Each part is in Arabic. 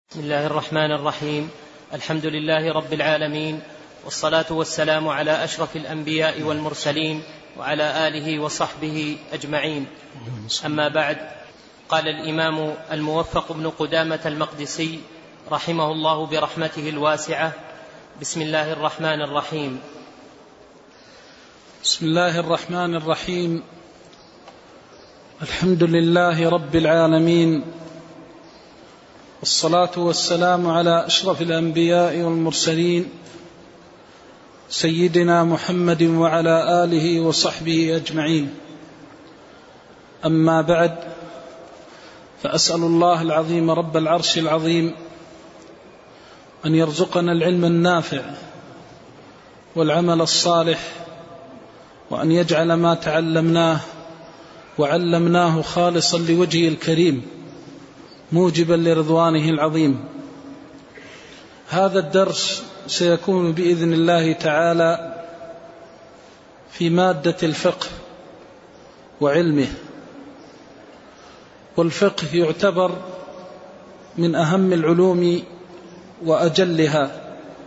بسم الله الرحمن الرحيم. الحمد لله رب العالمين، والصلاة والسلام على أشرف الأنبياء والمرسلين وعلى آله وصحبه أجمعين. أما بعد، قال الإمام الموفق بن قدامة المقدسي رحمه الله برحمته الواسعة: بسم الله الرحمن الرحيم. بسم الله الرحمن الرحيم. الحمد لله رب العالمين، والصلاة والسلام على أشرف الأنبياء والمرسلين سيدنا محمد وعلى آله وصحبه أجمعين. أما بعد، فأسأل الله العظيم رب العرش العظيم أن يرزقنا العلم النافع والعمل الصالح، وأن يجعل ما تعلمناه وعلمناه خالصا لوجهه الكريم موجبا لرضوانه العظيم. هذا الدرس سيكون بإذن الله تعالى في مادة الفقه وعلمه. والفقه يعتبر من أهم العلوم وأجلها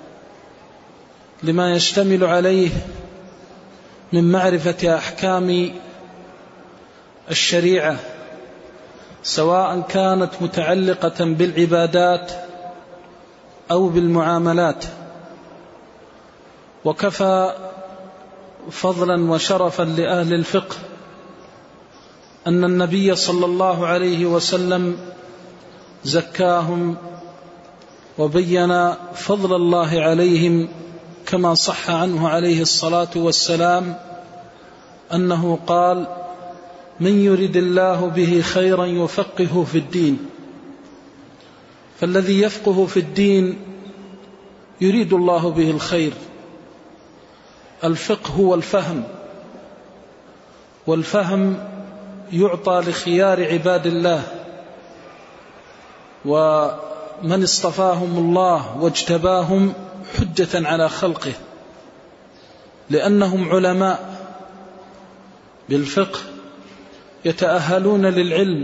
لما يشتمل عليه من معرفة أحكام الشريعة، سواء كانت متعلقة بالعبادات أو بالمعاملات. وكفى فضلا وشرفا لأهل الفقه أن النبي صلى الله عليه وسلم زكاهم وبين فضل الله عليهم، كما صح عنه عليه الصلاة والسلام أنه قال: من يرد الله به خيرا يفقهه في الدين. فالذي يفقه في الدين يريد الله به الخير. الفقه هو الفهم، والفهم يعطى لخيار عباد الله، ومن اصطفاهم الله واجتباهم حجة على خلقه، لأنهم علماء بالفقه يتأهلون للعلم،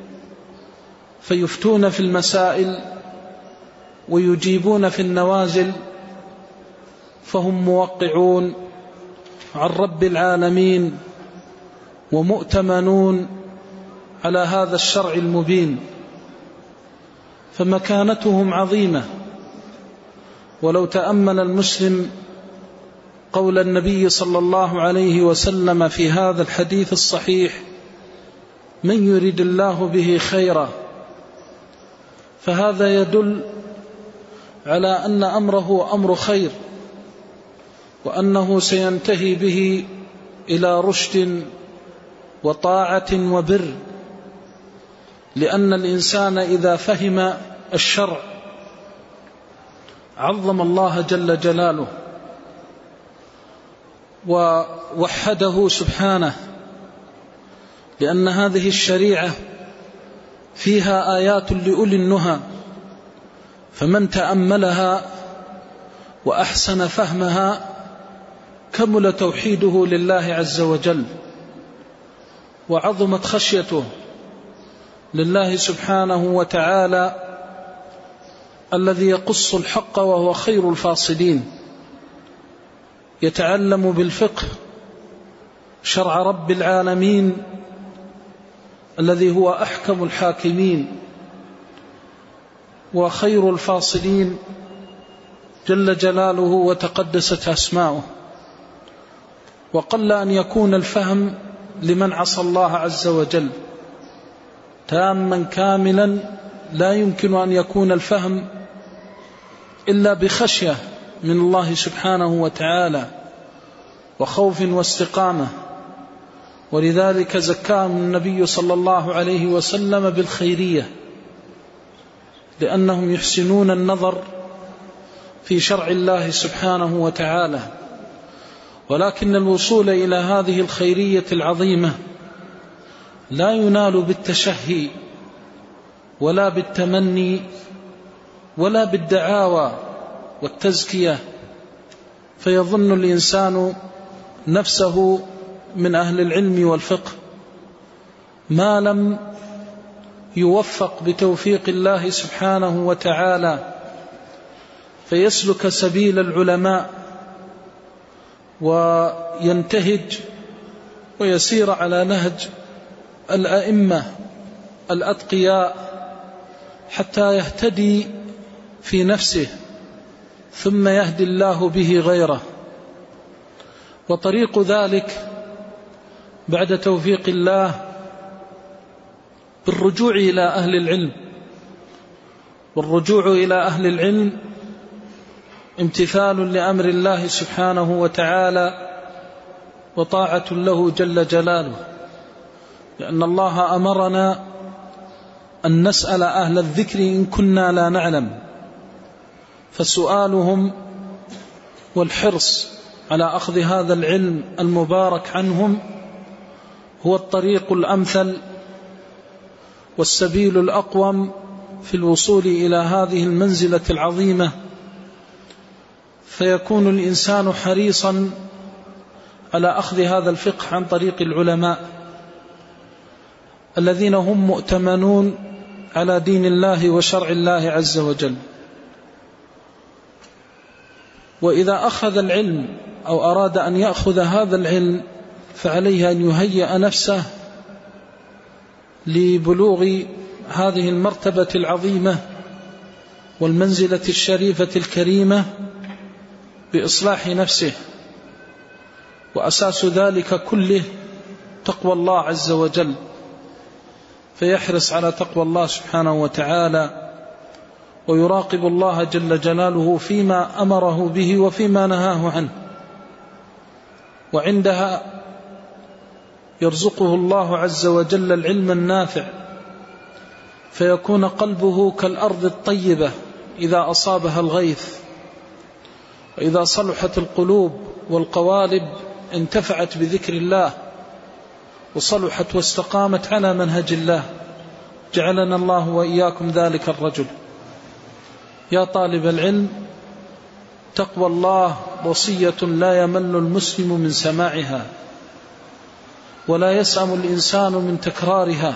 فيفتون في المسائل ويجيبون في النوازل، فهم موقعون عن رب العالمين ومؤتمنون على هذا الشرع المبين، فمكانتهم عظيمة. ولو تأمل المسلم قول النبي صلى الله عليه وسلم في هذا الحديث الصحيح: من يريد الله به خيرا، فهذا يدل على أن أمره أمر خير، وأنه سينتهي به إلى رشد وطاعة وبر، لأن الإنسان إذا فهم الشرع عظم الله جل جلاله ووحده سبحانه، لأن هذه الشريعة فيها آيات لأولي النهى، فمن تأملها وأحسن فهمها كمل توحيده لله عز وجل، وعظمت خشيته لله سبحانه وتعالى الذي يقص الحق وهو خير الفاصلين. يتعلم بالفقه شرع رب العالمين الذي هو أحكم الحاكمين وخير الفاصلين جل جلاله وتقدست أسماؤه. وقل أن يكون الفهم لمن عصى الله عز وجل تاما كاملا، لا يمكن أن يكون الفهم إلا بخشية من الله سبحانه وتعالى وخوف واستقامة. ولذلك زكاهم النبي صلى الله عليه وسلم بالخيرية، لأنهم يحسنون النظر في شرع الله سبحانه وتعالى. ولكن الوصول إلى هذه الخيرية العظيمة لا ينال بالتشهي ولا بالتمني ولا بالدعاوى والتزكية، فيظن الإنسان نفسه من أهل العلم والفقه ما لم يوفق بتوفيق الله سبحانه وتعالى فيسلك سبيل العلماء وينتهج ويسير على نهج الأئمة الأتقياء حتى يهتدي في نفسه ثم يهدي الله به غيره. وطريق ذلك بعد توفيق الله بالرجوع إلى أهل العلم، والرجوع إلى أهل العلم امتثال لأمر الله سبحانه وتعالى وطاعة له جل جلاله، لأن الله أمرنا أن نسأل أهل الذكر إن كنا لا نعلم، فسؤالهم والحرص على أخذ هذا العلم المبارك عنهم هو الطريق الأمثل والسبيل الأقوم في الوصول إلى هذه المنزلة العظيمة، فيكون الإنسان حريصا على أخذ هذا الفقه عن طريق العلماء الذين هم مؤتمنون على دين الله وشرع الله عز وجل. وإذا أخذ العلم أو أراد أن يأخذ هذا العلم فعليه أن يهيئ نفسه لبلوغ هذه المرتبة العظيمة والمنزلة الشريفة الكريمة بإصلاح نفسه، وأساس ذلك كله تقوى الله عز وجل، فيحرص على تقوى الله سبحانه وتعالى ويراقب الله جل جلاله فيما أمره به وفيما نهاه عنه، وعندها يرزقه الله عز وجل العلم النافع، فيكون قلبه كالأرض الطيبة إذا أصابها الغيث، وإذا صلحت القلوب والقوالب انتفعت بذكر الله وصلحت واستقامت على منهج الله. جعلنا الله وإياكم ذلك الرجل. يا طالب العلم، تقوى الله وصية لا يمل المسلم من سماعها ولا يسأم الإنسان من تكرارها،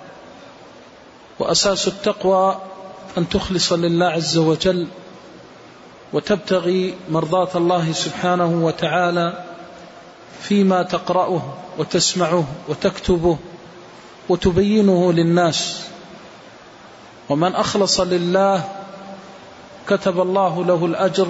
وأساس التقوى أن تخلص لله عز وجل وتبتغي مرضاة الله سبحانه وتعالى فيما تقرأه وتسمعه وتكتبه وتبينه للناس. ومن أخلص لله كتب الله له الأجر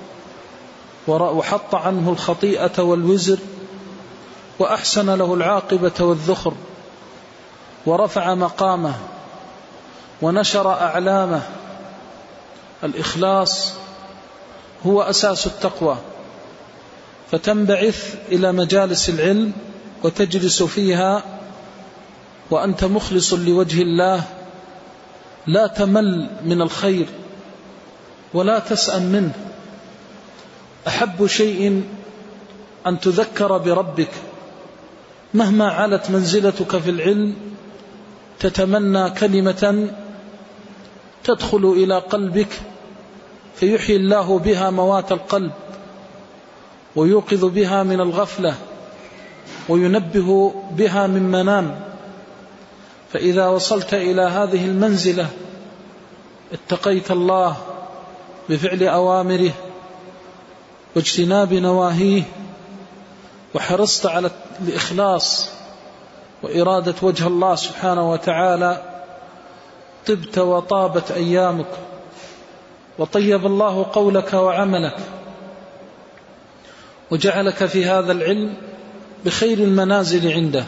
وحط عنه الخطيئة والوزر وأحسن له العاقبة والذخر ورفع مقامه ونشر أعلامه. الإخلاص هو أساس التقوى، فتنبعث إلى مجالس العلم وتجلس فيها وأنت مخلص لوجه الله، لا تمل من الخير ولا تسأم منه. أحب شيء أن تذكر بربك مهما علت منزلتك في العلم، تتمنى كلمة تدخل إلى قلبك فيحيي الله بها موات القلب ويوقظ بها من الغفلة وينبه بها من منام. فإذا وصلت إلى هذه المنزلة اتقيت الله بفعل أوامره واجتناب نواهيه، وحرصت على الإخلاص وإرادة وجه الله سبحانه وتعالى، طبت وطابت أيامك وطيب الله قولك وعملك وجعلك في هذا العلم بخير المنازل عنده.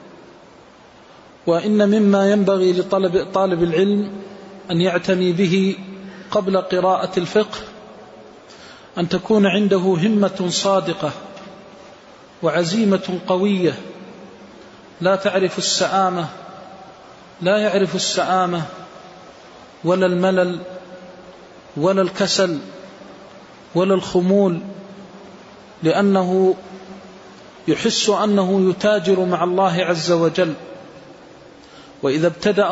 وإن مما ينبغي لطالب العلم أن يعتني به قبل قراءة الفقه أن تكون عنده همة صادقة وعزيمة قوية لا يعرف السآمة ولا الملل ولا الكسل ولا الخمول، لأنه يحس أنه يتاجر مع الله عز وجل. وإذا ابتدأ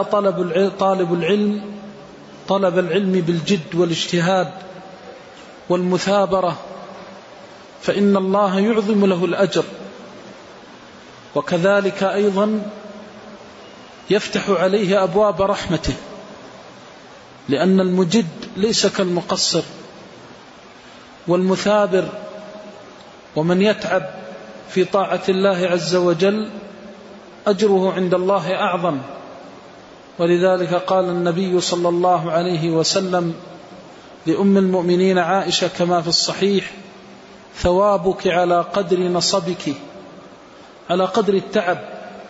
طلب العلم بالجد والاجتهاد والمثابرة فإن الله يعظم له الأجر. وكذلك أيضا يفتح عليه أبواب رحمته، لأن المجد ليس كالمقصر، والمثابر ومن يتعب في طاعة الله عز وجل أجره عند الله أعظم. ولذلك قال النبي صلى الله عليه وسلم لأم المؤمنين عائشة كما في الصحيح: ثوابك على قدر نصبك، على قدر التعب.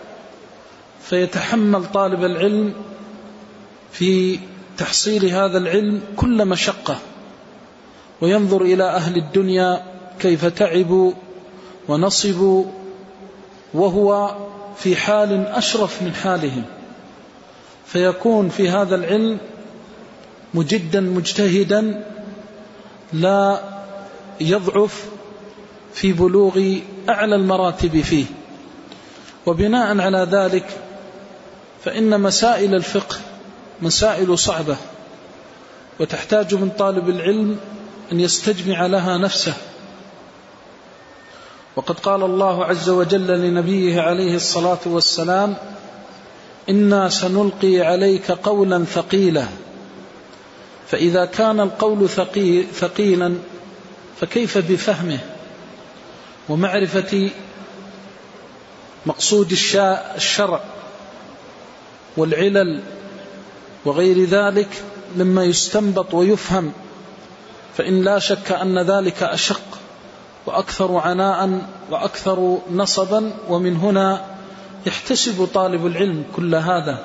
فيتحمل طالب العلم في تحصيل هذا العلم كل مشقة، وينظر إلى أهل الدنيا كيف تعبوا ونصبوا وهو في حال أشرف من حالهم، فيكون في هذا العلم مجدا مجتهدا لا يضعف في بلوغ أعلى المراتب فيه. وبناء على ذلك فإن مسائل الفقه مسائل صعبة، وتحتاج من طالب العلم أن يستجمع لها نفسه. وقد قال الله عز وجل لنبيه عليه الصلاة والسلام: إنا سنلقي عليك قولا ثقيلا. فإذا كان القول ثقيلا فكيف بفهمه ومعرفة مقصود الشرع والعلل وغير ذلك مما يستنبط ويفهم، فإن لا شك أن ذلك أشق وأكثر عناء وأكثر نصبا. ومن هنا يحتسب طالب العلم كل هذا.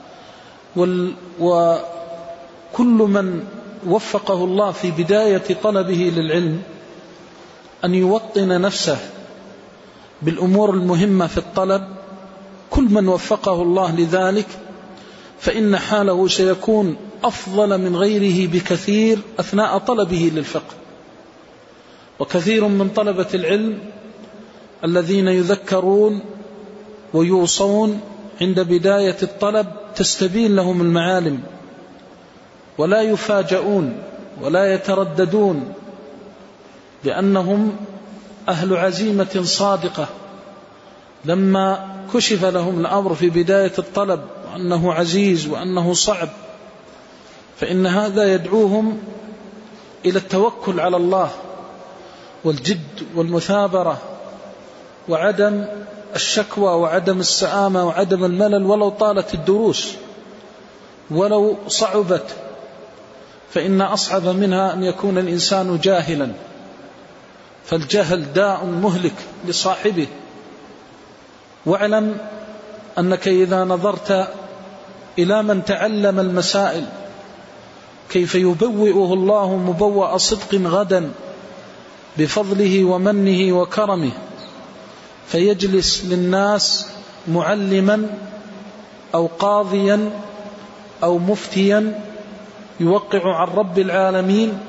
وكل من وفقه الله في بداية طلبه للعلم أن يوطن نفسه بالأمور المهمة في الطلب، كل من وفقه الله لذلك فإن حاله سيكون أفضل من غيره بكثير أثناء طلبه للفقه. وكثير من طلبة العلم الذين يذكرون ويوصون عند بداية الطلب تستبين لهم المعالم، ولا يفاجؤون ولا يترددون، لأنهم أهل عزيمة صادقة. لما كشف لهم الأمر في بداية الطلب وأنه عزيز وأنه صعب، فإن هذا يدعوهم إلى التوكل على الله والجد والمثابرة وعدم الشكوى وعدم السآمة وعدم الملل، ولو طالت الدروس ولو صعبت، فإن أصعب منها أن يكون الإنسان جاهلا، فالجهل داء مهلك لصاحبه. واعلم أنك إذا نظرت إلى من تعلم المسائل كيف يبوئه الله مبوأ صدق غدا بفضله ومنه وكرمه، فيجلس للناس معلما أو قاضيا أو مفتيا يوقع عن رب العالمين،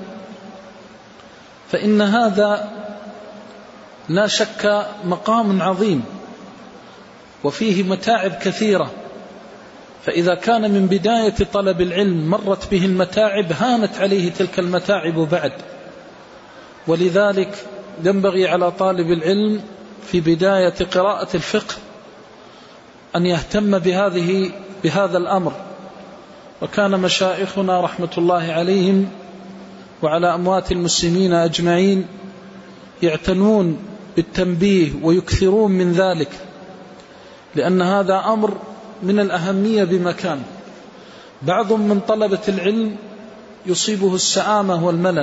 فإن هذا لا شك مقام عظيم وفيه متاعب كثيرة. فإذا كان من بداية طلب العلم مرت به المتاعب هانت عليه تلك المتاعب بعد. ولذلك ينبغي على طالب العلم في بداية قراءة الفقه أن يهتم بهذا الأمر. وكان مشايخنا رحمة الله عليهم وعلى أموات المسلمين أجمعين يعتنون بالتنبيه ويكثرون من ذلك، لأن هذا أمر من الأهمية بمكان. بعض من طلبة العلم يصيبه السآمة والملل،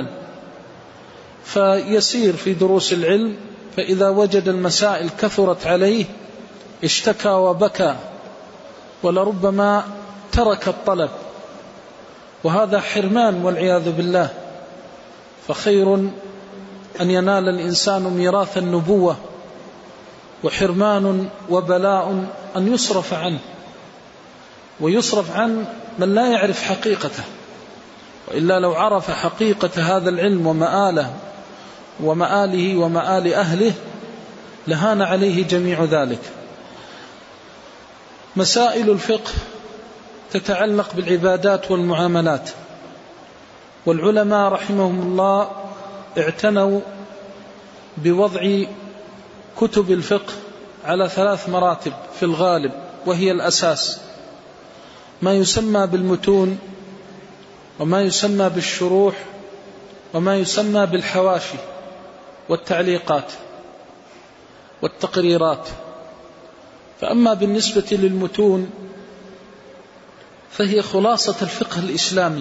فيسير في دروس العلم، فإذا وجد المسائل كثرت عليه اشتكى وبكى ولربما ترك الطلب، وهذا حرمان والعياذ بالله. فخير أن ينال الإنسان ميراث النبوة، وحرمان وبلاء أن يصرف عنه، ويصرف عن من لا يعرف حقيقته. وإلا لو عرف حقيقة هذا العلم ومآله ومآل أهله لهان عليه جميع ذلك. مسائل الفقه تتعلق بالعبادات والمعاملات، والعلماء رحمهم الله اعتنوا بوضع كتب الفقه على 3 مراتب في الغالب، وهي الأساس. ما يسمى بالمتون وما يسمى بالشروح وما يسمى بالحواشي والتعليقات والتقريرات. فأما بالنسبة للمتون فهي خلاصة الفقه الإسلامي،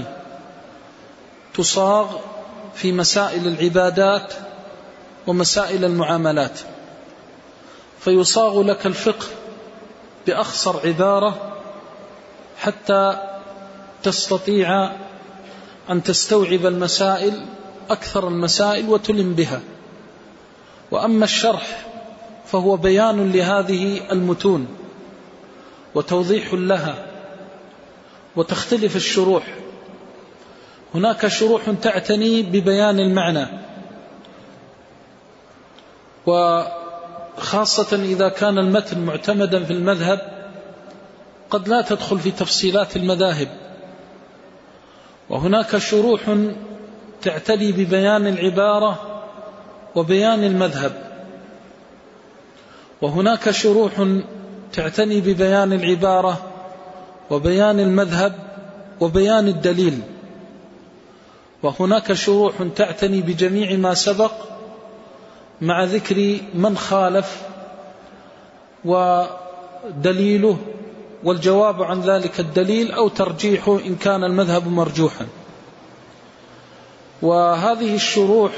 تصاغ في مسائل العبادات ومسائل المعاملات، فيصاغ لك الفقه بأخصر عبارة حتى تستطيع أن تستوعب المسائل أكثر المسائل وتلم بها. وأما الشرح فهو بيان لهذه المتون وتوضيح لها، وتختلف الشروح. هناك شروح تعتني ببيان المعنى، وخاصة إذا كان المتن معتمدا في المذهب قد لا تدخل في تفصيلات المذاهب. وهناك شروح تعتني ببيان العبارة وبيان المذهب، وهناك شروح تعتني ببيان العبارة وبيان المذهب وبيان الدليل، وهناك شروح تعتني بجميع ما سبق مع ذكر من خالف ودليله والجواب عن ذلك الدليل أو ترجيحه إن كان المذهب مرجوحا. وهذه الشروح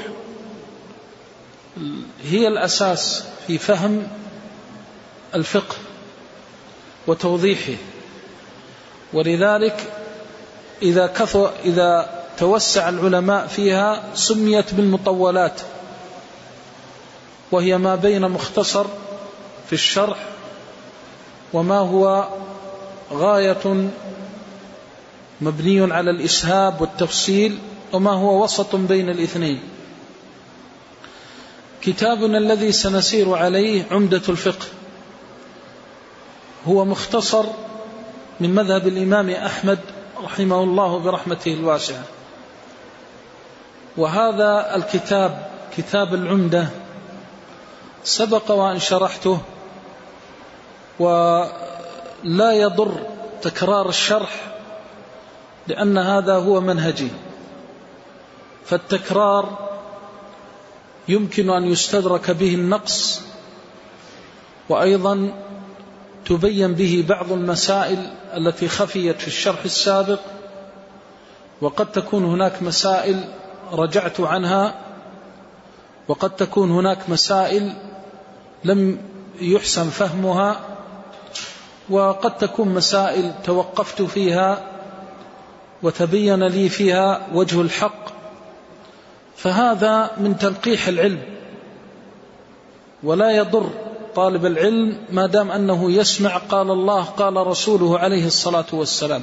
هي الأساس في فهم الفقه وتوضيحه. ولذلك إذا توسع العلماء فيها سميت بالمطولات، وهي ما بين مختصر في الشرح وما هو غاية مبني على الإسهاب والتفصيل وما هو وسط بين الاثنين. كتابنا الذي سنسير عليه عمدة الفقه هو مختصر من مذهب الإمام أحمد رحمه الله برحمته الواسعة. وهذا الكتاب كتاب العمدة سبق وأن شرحته، ولا يضر تكرار الشرح لأن هذا هو منهجي. فالتكرار يمكن أن يستدرك به النقص، وأيضا تبين به بعض المسائل التي خفيت في الشرح السابق، وقد تكون هناك مسائل رجعت عنها، وقد تكون هناك مسائل لم يحسن فهمها، وقد تكون مسائل توقفت فيها وتبين لي فيها وجه الحق. فهذا من تلقيح العلم، ولا يضر طالب العلم ما دام أنه يسمع قال الله قال رسوله عليه الصلاة والسلام.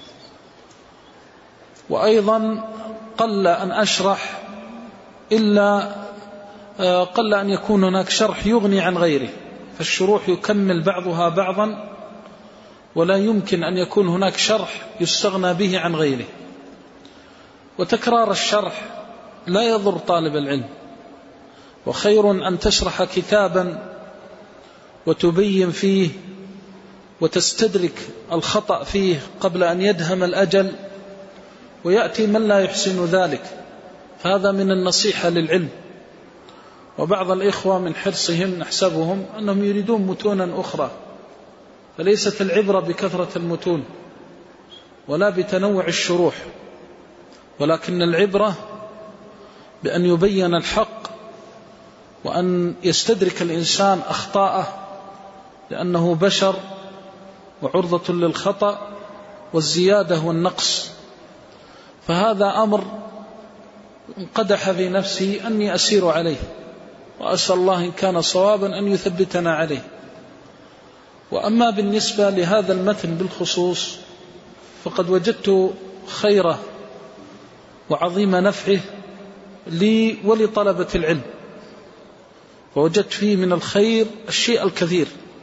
وأيضا قل أن أشرح إلا قل أن يكون هناك شرح يغني عن غيره، فالشروح يكمل بعضها بعضا، ولا يمكن أن يكون هناك شرح يستغنى به عن غيره. وتكرار الشرح لا يضر طالب العلم، وخير أن تشرح كتابا وتبين فيه وتستدرك الخطأ فيه قبل أن يدهم الأجل ويأتي من لا يحسن ذلك. هذا من النصيحة للعلم. وبعض الإخوة من حرصهم نحسبهم أنهم يريدون متونا أخرى، فليست العبرة بكثرة المتون ولا بتنوع الشروح، ولكن العبرة بأن يبين الحق وأن يستدرك الإنسان أخطاءه، لأنه بشر وعرضة للخطأ والزيادة والنقص. فهذا أمر انقدح في نفسي أني أسير عليه، وأسأل الله إن كان صوابا أن يثبتنا عليه. وأما بالنسبة لهذا المتن بالخصوص فقد وجدت خيره وعظيم نفعه لي ولطلبة العلم، ووجدت فيه من الخير الشيء الكثير،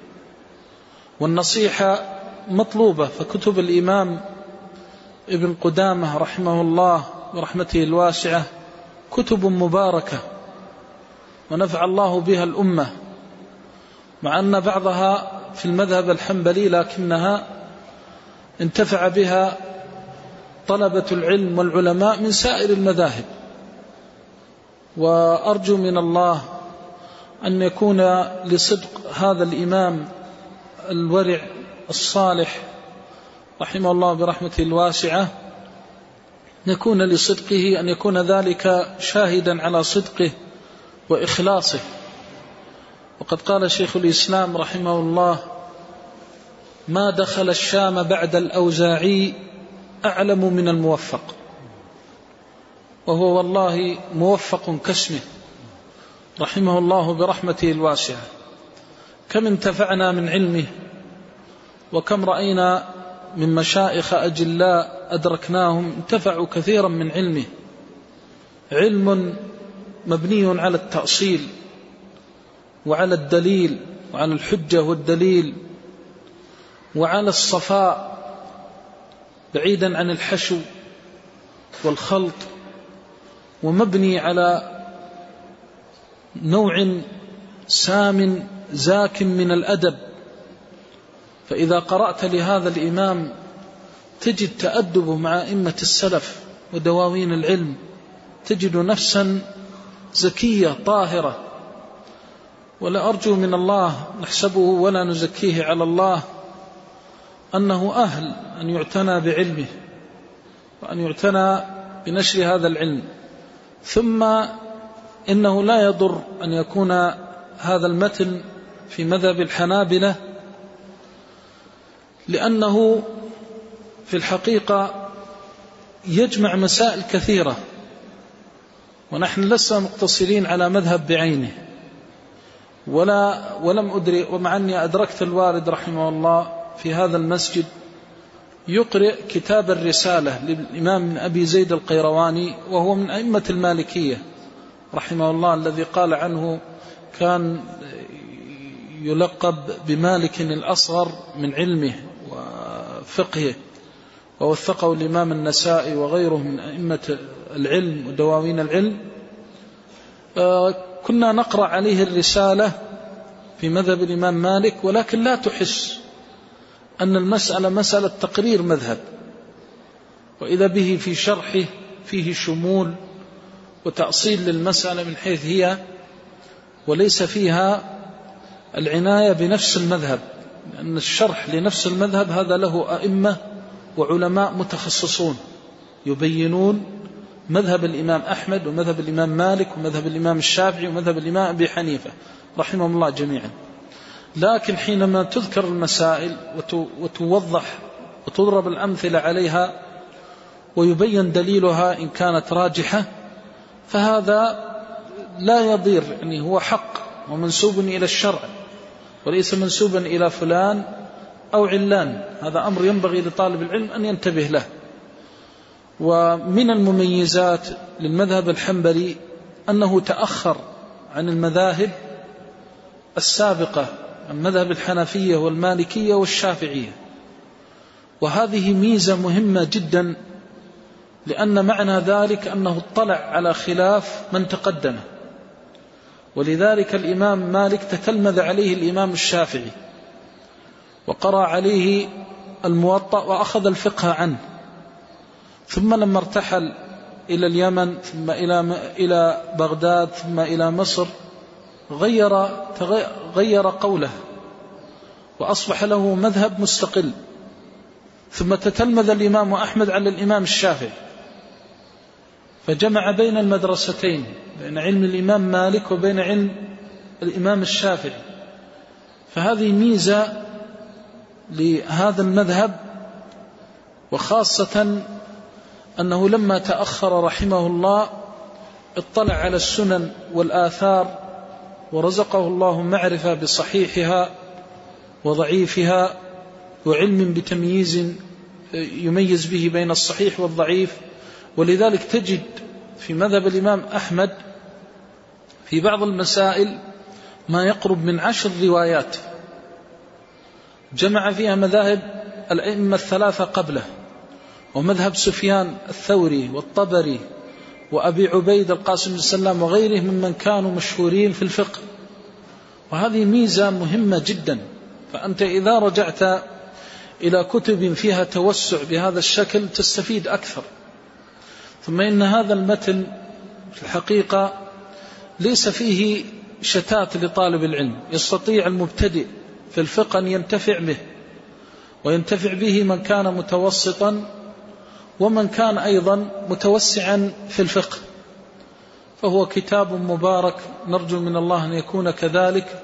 والنصيحة مطلوبة. فكتب الإمام ابن قدامة رحمه الله ورحمته الواسعة كتب مباركة ونفع الله بها الأمة، مع أن بعضها في المذهب الحنبلي لكنها انتفع بها طلبة العلم والعلماء من سائر المذاهب. وأرجو من الله أن يكون لصدق هذا الإمام الورع الصالح رحمه الله برحمته الواسعة، يكون لصدقه أن يكون ذلك شاهدا على صدقه وإخلاصه. وقد قال شيخ الإسلام رحمه الله: ما دخل الشام بعد الأوزاعي أعلم من الموفق. وهو والله موفق كاسمه رحمه الله برحمته الواسعة. كم انتفعنا من علمه، وكم رأينا من مشايخ أجلاء أدركناهم انتفعوا كثيرا من علمه. علم مبني على التأصيل وعلى الدليل وعلى الحجة والدليل وعلى الصفاء بعيدا عن الحشو والخلط، ومبني على نوع سام زاك من الأدب. فإذا قرأت لهذا الإمام تجد تأدبه مع أئمة السلف ودواوين العلم، تجد نفسا زكية طاهرة. ولا أرجو من الله، نحسبه ولا نزكيه على الله، أنه أهل أن يعتنى بعلمه وأن يعتنى بنشر هذا العلم. ثم إنه لا يضر أن يكون هذا المتن في مذهب الحنابلة، لأنه في الحقيقة يجمع مسائل كثيرة، ونحن لسنا مقتصرين على مذهب بعينه. ولم أدري، ومع أني أدركت الوالد رحمه الله في هذا المسجد يقرأ كتاب الرسالة للإمام أبي زيد القيرواني، وهو من أئمة المالكية رحمه الله، الذي قال عنه كان يلقب بمالك الأصغر من علمه وفقهه، ووثقه الإمام النسائي وغيره من أئمة العلم ودواوين العلم. كنا نقرأ عليه الرسالة في مذهب الإمام مالك، ولكن لا تحس أن المسألة مسألة تقرير مذهب، وإذا به في شرحه فيه شمول وتأصيل للمسألة من حيث هي، وليس فيها العناية بنفس المذهب، لأن الشرح لنفس المذهب هذا له أئمة وعلماء متخصصون يبينون مذهب الإمام أحمد ومذهب الإمام مالك ومذهب الإمام الشافعي ومذهب الإمام أبي حنيفة رحمهم الله جميعا. لكن حينما تذكر المسائل وتوضح وتضرب الأمثلة عليها ويبين دليلها إن كانت راجحة، فهذا لا يضير، يعني هو حق ومنسوب إلى الشرع وليس منسوبا إلى فلان أو علان. هذا أمر ينبغي لطالب العلم أن ينتبه له. ومن المميزات للمذهب الحنبلي أنه تأخر عن المذاهب السابقة، المذهب الحنفية والمالكية والشافعية، وهذه ميزة مهمة جدا، لأن معنى ذلك أنه اطلع على خلاف من تقدمه. ولذلك الإمام مالك تتلمذ عليه الإمام الشافعي وقرأ عليه الموطأ وأخذ الفقه عنه، ثم لما ارتحل إلى اليمن ثم إلى بغداد ثم إلى مصر غير قوله وأصبح له مذهب مستقل. ثم تتلمذ الإمام أحمد على الإمام الشافعي، فجمع بين المدرستين، بين علم الإمام مالك وبين علم الإمام الشافعي. فهذه ميزة لهذا المذهب، وخاصة أنه لما تأخر رحمه الله اطلع على السنن والآثار، ورزقه الله معرفة بصحيحها وضعيفها وعلم بتمييز يميز به بين الصحيح والضعيف. ولذلك تجد في مذهب الإمام أحمد في بعض المسائل ما يقرب من 10 روايات جمع فيها مذاهب الأئمة الثلاثة قبله، ومذهب سفيان الثوري والطبري وأبي عبيد القاسم بن سلام وغيره ممن كانوا مشهورين في الفقه. وهذه ميزة مهمة جدا. فأنت إذا رجعت إلى كتب فيها توسع بهذا الشكل تستفيد أكثر. ثم إن هذا المتن في الحقيقة ليس فيه شتات لطالب العلم، يستطيع المبتدئ في الفقه أن ينتفع به، وينتفع به من كان متوسطا ومن كان أيضا متوسعا في الفقه. فهو كتاب مبارك، نرجو من الله أن يكون كذلك.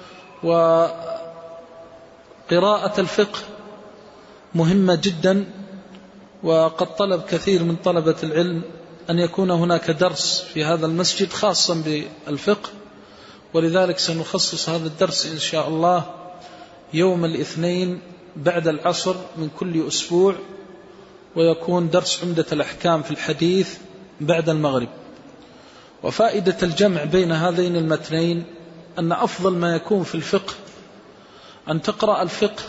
وقراءة الفقه مهمة جدا، وقد طلب كثير من طلبة العلم أن يكون هناك درس في هذا المسجد خاصا بالفقه، ولذلك سنخصص هذا الدرس إن شاء الله يوم الاثنين بعد العصر من كل أسبوع، ويكون درس عمدة الأحكام في الحديث بعد المغرب. وفائدة الجمع بين هذين المتنين أن أفضل ما يكون في الفقه أن تقرأ الفقه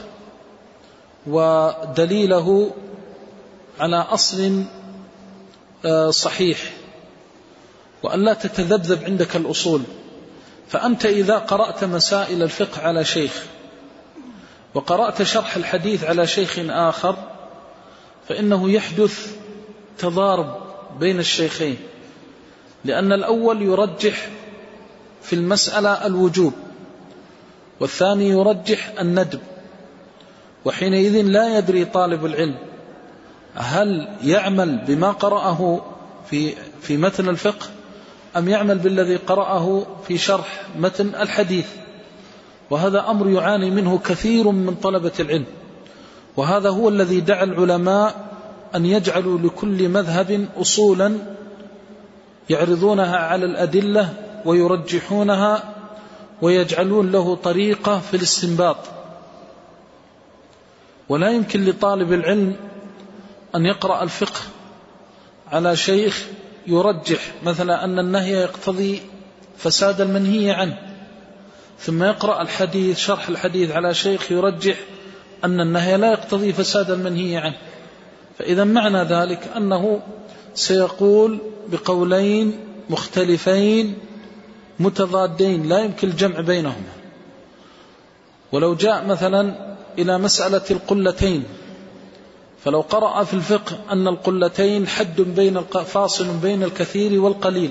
ودليله على أصل صحيح، وأن لا تتذبذب عندك الأصول. فأنت إذا قرأت مسائل الفقه على شيخ وقرأت شرح الحديث على شيخ آخر فإنه يحدث تضارب بين الشيخين، لأن الأول يرجح في المسألة الوجوب والثاني يرجح الندب، وحينئذ لا يدري طالب العلم هل يعمل بما قرأه في متن الفقه أم يعمل بالذي قرأه في شرح متن الحديث. وهذا أمر يعاني منه كثير من طلبة العلم، وهذا هو الذي دعا العلماء أن يجعلوا لكل مذهب أصولا يعرضونها على الأدلة ويرجحونها ويجعلون له طريقة في الاستنباط. ولا يمكن لطالب العلم أن يقرأ الفقه على شيخ يرجح مثلا أن النهي يقتضي فساد المنهي عنه، ثم يقرأ الحديث شرح الحديث على شيخ يرجح أن النهي لا يقتضي فساد المنهي عنه. فإذا معنى ذلك أنه سيقول بقولين مختلفين متضادين لا يمكن الجمع بينهما. ولو جاء مثلا إلى مسألة القلتين، فلو قرأ في الفقه أن القلتين حد فاصل بين الكثير والقليل،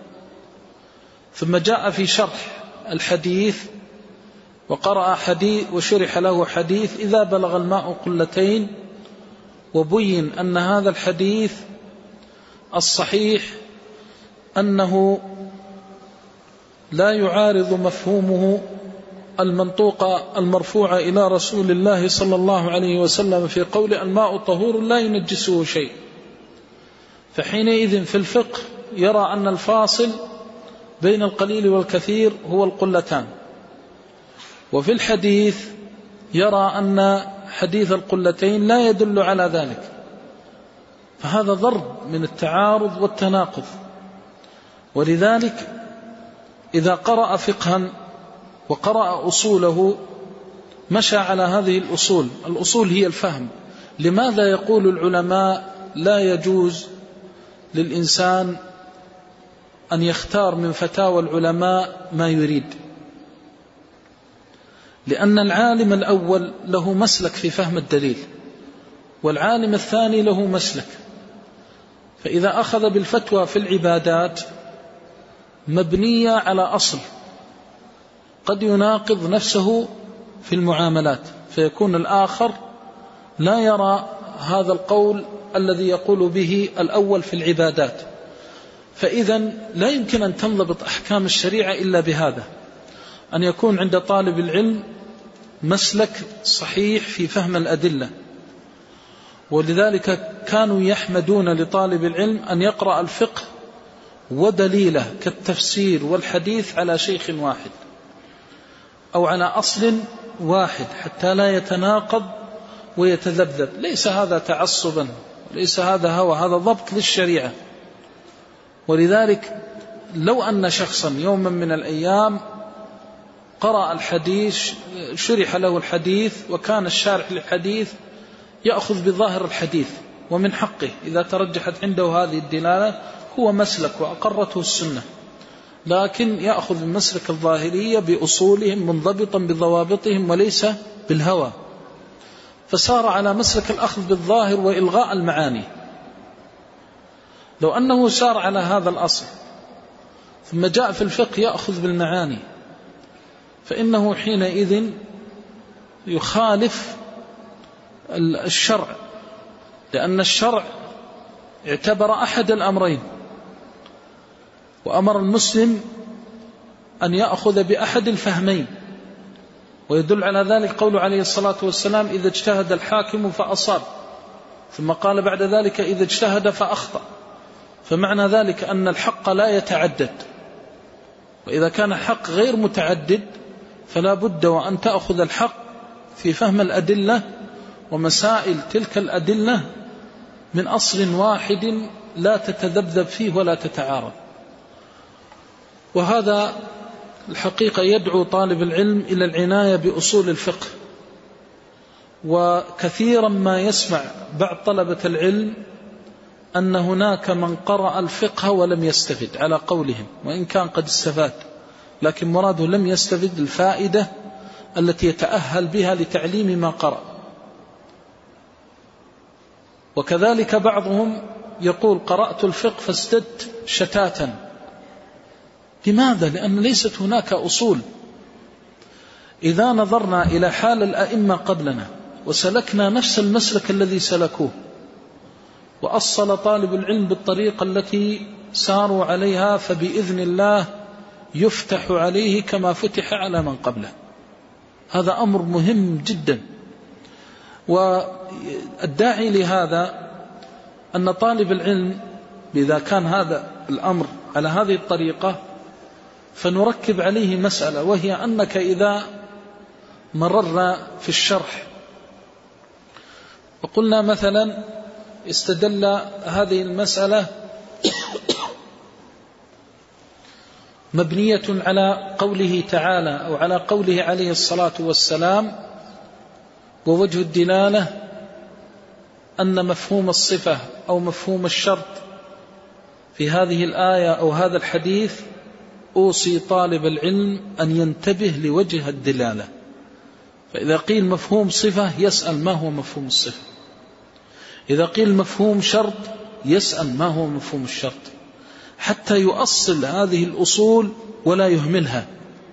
ثم جاء في شرح الحديث وقرأ حديث وشرح له حديث إذا بلغ الماء قلتين، وبين أن هذا الحديث الصحيح أنه لا يعارض مفهومه المنطوق المرفوع إلى رسول الله صلى الله عليه وسلم في قول الماء طهور لا ينجسه شيء، فحينئذ في الفقه يرى أن الفاصل بين القليل والكثير هو القلتان، وفي الحديث يرى أن حديث القلتين لا يدل على ذلك. فهذا ضرب من التعارض والتناقض. ولذلك إذا قرأ فقها وقرأ أصوله مشى على هذه الأصول. الأصول هي الفهم. لماذا يقول العلماء لا يجوز للإنسان أن يختار من فتاوى العلماء ما يريد؟ لأن العالم الأول له مسلك في فهم الدليل، والعالم الثاني له مسلك. فإذا أخذ بالفتوى في العبادات مبنية على أصل قد يناقض نفسه في المعاملات، فيكون الآخر لا يرى هذا القول الذي يقول به الأول في العبادات. فإذا لا يمكن أن تنضبط أحكام الشريعة إلا بهذا، أن يكون عند طالب العلم مسلك صحيح في فهم الأدلة. ولذلك كانوا يحمدون لطالب العلم أن يقرأ الفقه ودليله كالتفسير والحديث على شيخ واحد أو على أصل واحد حتى لا يتناقض ويتذبذب. ليس هذا تعصبا، ليس هذا هوى، هذا ضبط للشريعة. ولذلك لو أن شخصا يوما من الأيام قرأ الحديث شرح له الحديث وكان الشارح للحديث يأخذ بظاهر الحديث، ومن حقه إذا ترجحت عنده هذه الدلالة هو مسلك وأقرته السنة، لكن يأخذ بمسلك الظاهرية بأصولهم منضبطا بضوابطهم وليس بالهوى. فسار على مسلك الأخذ بالظاهر وإلغاء المعاني. لو أنه سار على هذا الأصل ثم جاء في الفقه يأخذ بالمعاني فإنه حينئذ يخالف الشرع، لأن الشرع اعتبر أحد الأمرين، وأمر المسلم أن يأخذ بأحد الفهمين. ويدل على ذلك قول عليه الصلاة والسلام: إذا اجتهد الحاكم فأصاب، ثم قال بعد ذلك: إذا اجتهد فأخطأ. فمعنى ذلك أن الحق لا يتعدد، وإذا كان الحق غير متعدد فلا بد وأن تأخذ الحق في فهم الأدلة ومسائل تلك الأدلة من أصل واحد لا تتذبذب فيه ولا تتعارض. وهذا الحقيقة يدعو طالب العلم إلى العناية بأصول الفقه. وكثيرا ما يسمع بعض طلبة العلم أن هناك من قرأ الفقه ولم يستفد، على قولهم، وإن كان قد استفاد لكن مراده لم يستفد الفائدة التي يتأهل بها لتعليم ما قرأ. وكذلك بعضهم يقول: قرأت الفقه فازددت شتاتا. لماذا؟ لأن ليست هناك أصول. إذا نظرنا إلى حال الأئمة قبلنا وسلكنا نفس المسلك الذي سلكوه، وأصل طالب العلم بالطريقة التي ساروا عليها، فبإذن الله يفتح عليه كما فتح على من قبله. هذا أمر مهم جدا. والداعي لهذا أن طالب العلم إذا كان هذا الأمر على هذه الطريقة فنركب عليه مسألة، وهي أنك إذا مررنا في الشرح وقلنا مثلا استدل هذه المسألة مبنية على قوله تعالى أو على قوله عليه الصلاة والسلام، ووجه الدلالة أن مفهوم الصفة أو مفهوم الشرط في هذه الآية أو هذا الحديث، أوصي طالب العلم أن ينتبه لوجه الدلالة. فإذا قيل مفهوم صفة يسأل ما هو مفهوم الصفة، إذا قيل مفهوم شرط يسأل ما هو مفهوم الشرط، حتى يؤصل هذه الأصول ولا يهملها.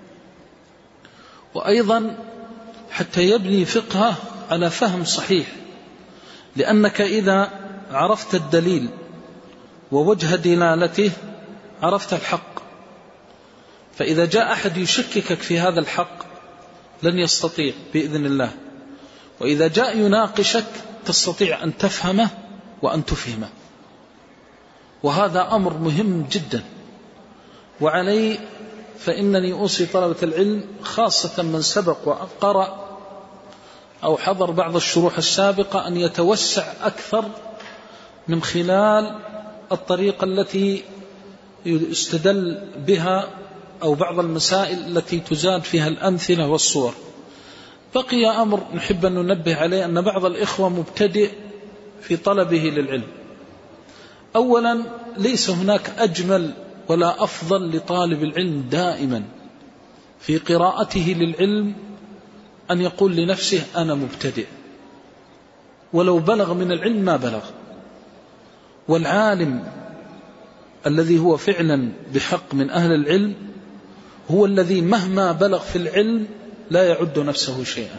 وأيضا حتى يبني فقهه على فهم صحيح، لأنك إذا عرفت الدليل ووجه دلالته عرفت الحق. فإذا جاء أحد يشككك في هذا الحق لن يستطيع بإذن الله، وإذا جاء يناقشك تستطيع أن تفهمه وأن تفهمه. وهذا أمر مهم جدا. وعليه فإنني أوصي طلبة العلم خاصة من سبق وقرأ أو حضر بعض الشروح السابقة أن يتوسع أكثر من خلال الطريقة التي يستدل بها أو بعض المسائل التي تزاد فيها الأمثلة والصور. بقي أمر نحب أن ننبه عليه، أن بعض الإخوة مبتدئ في طلبه للعلم. أولا ليس هناك أجمل ولا أفضل لطالب العلم دائما في قراءته للعلم أن يقول لنفسه أنا مبتدئ، ولو بلغ من العلم ما بلغ. والعالم الذي هو فعلا بحق من أهل العلم هو الذي مهما بلغ في العلم لا يعد نفسه شيئا،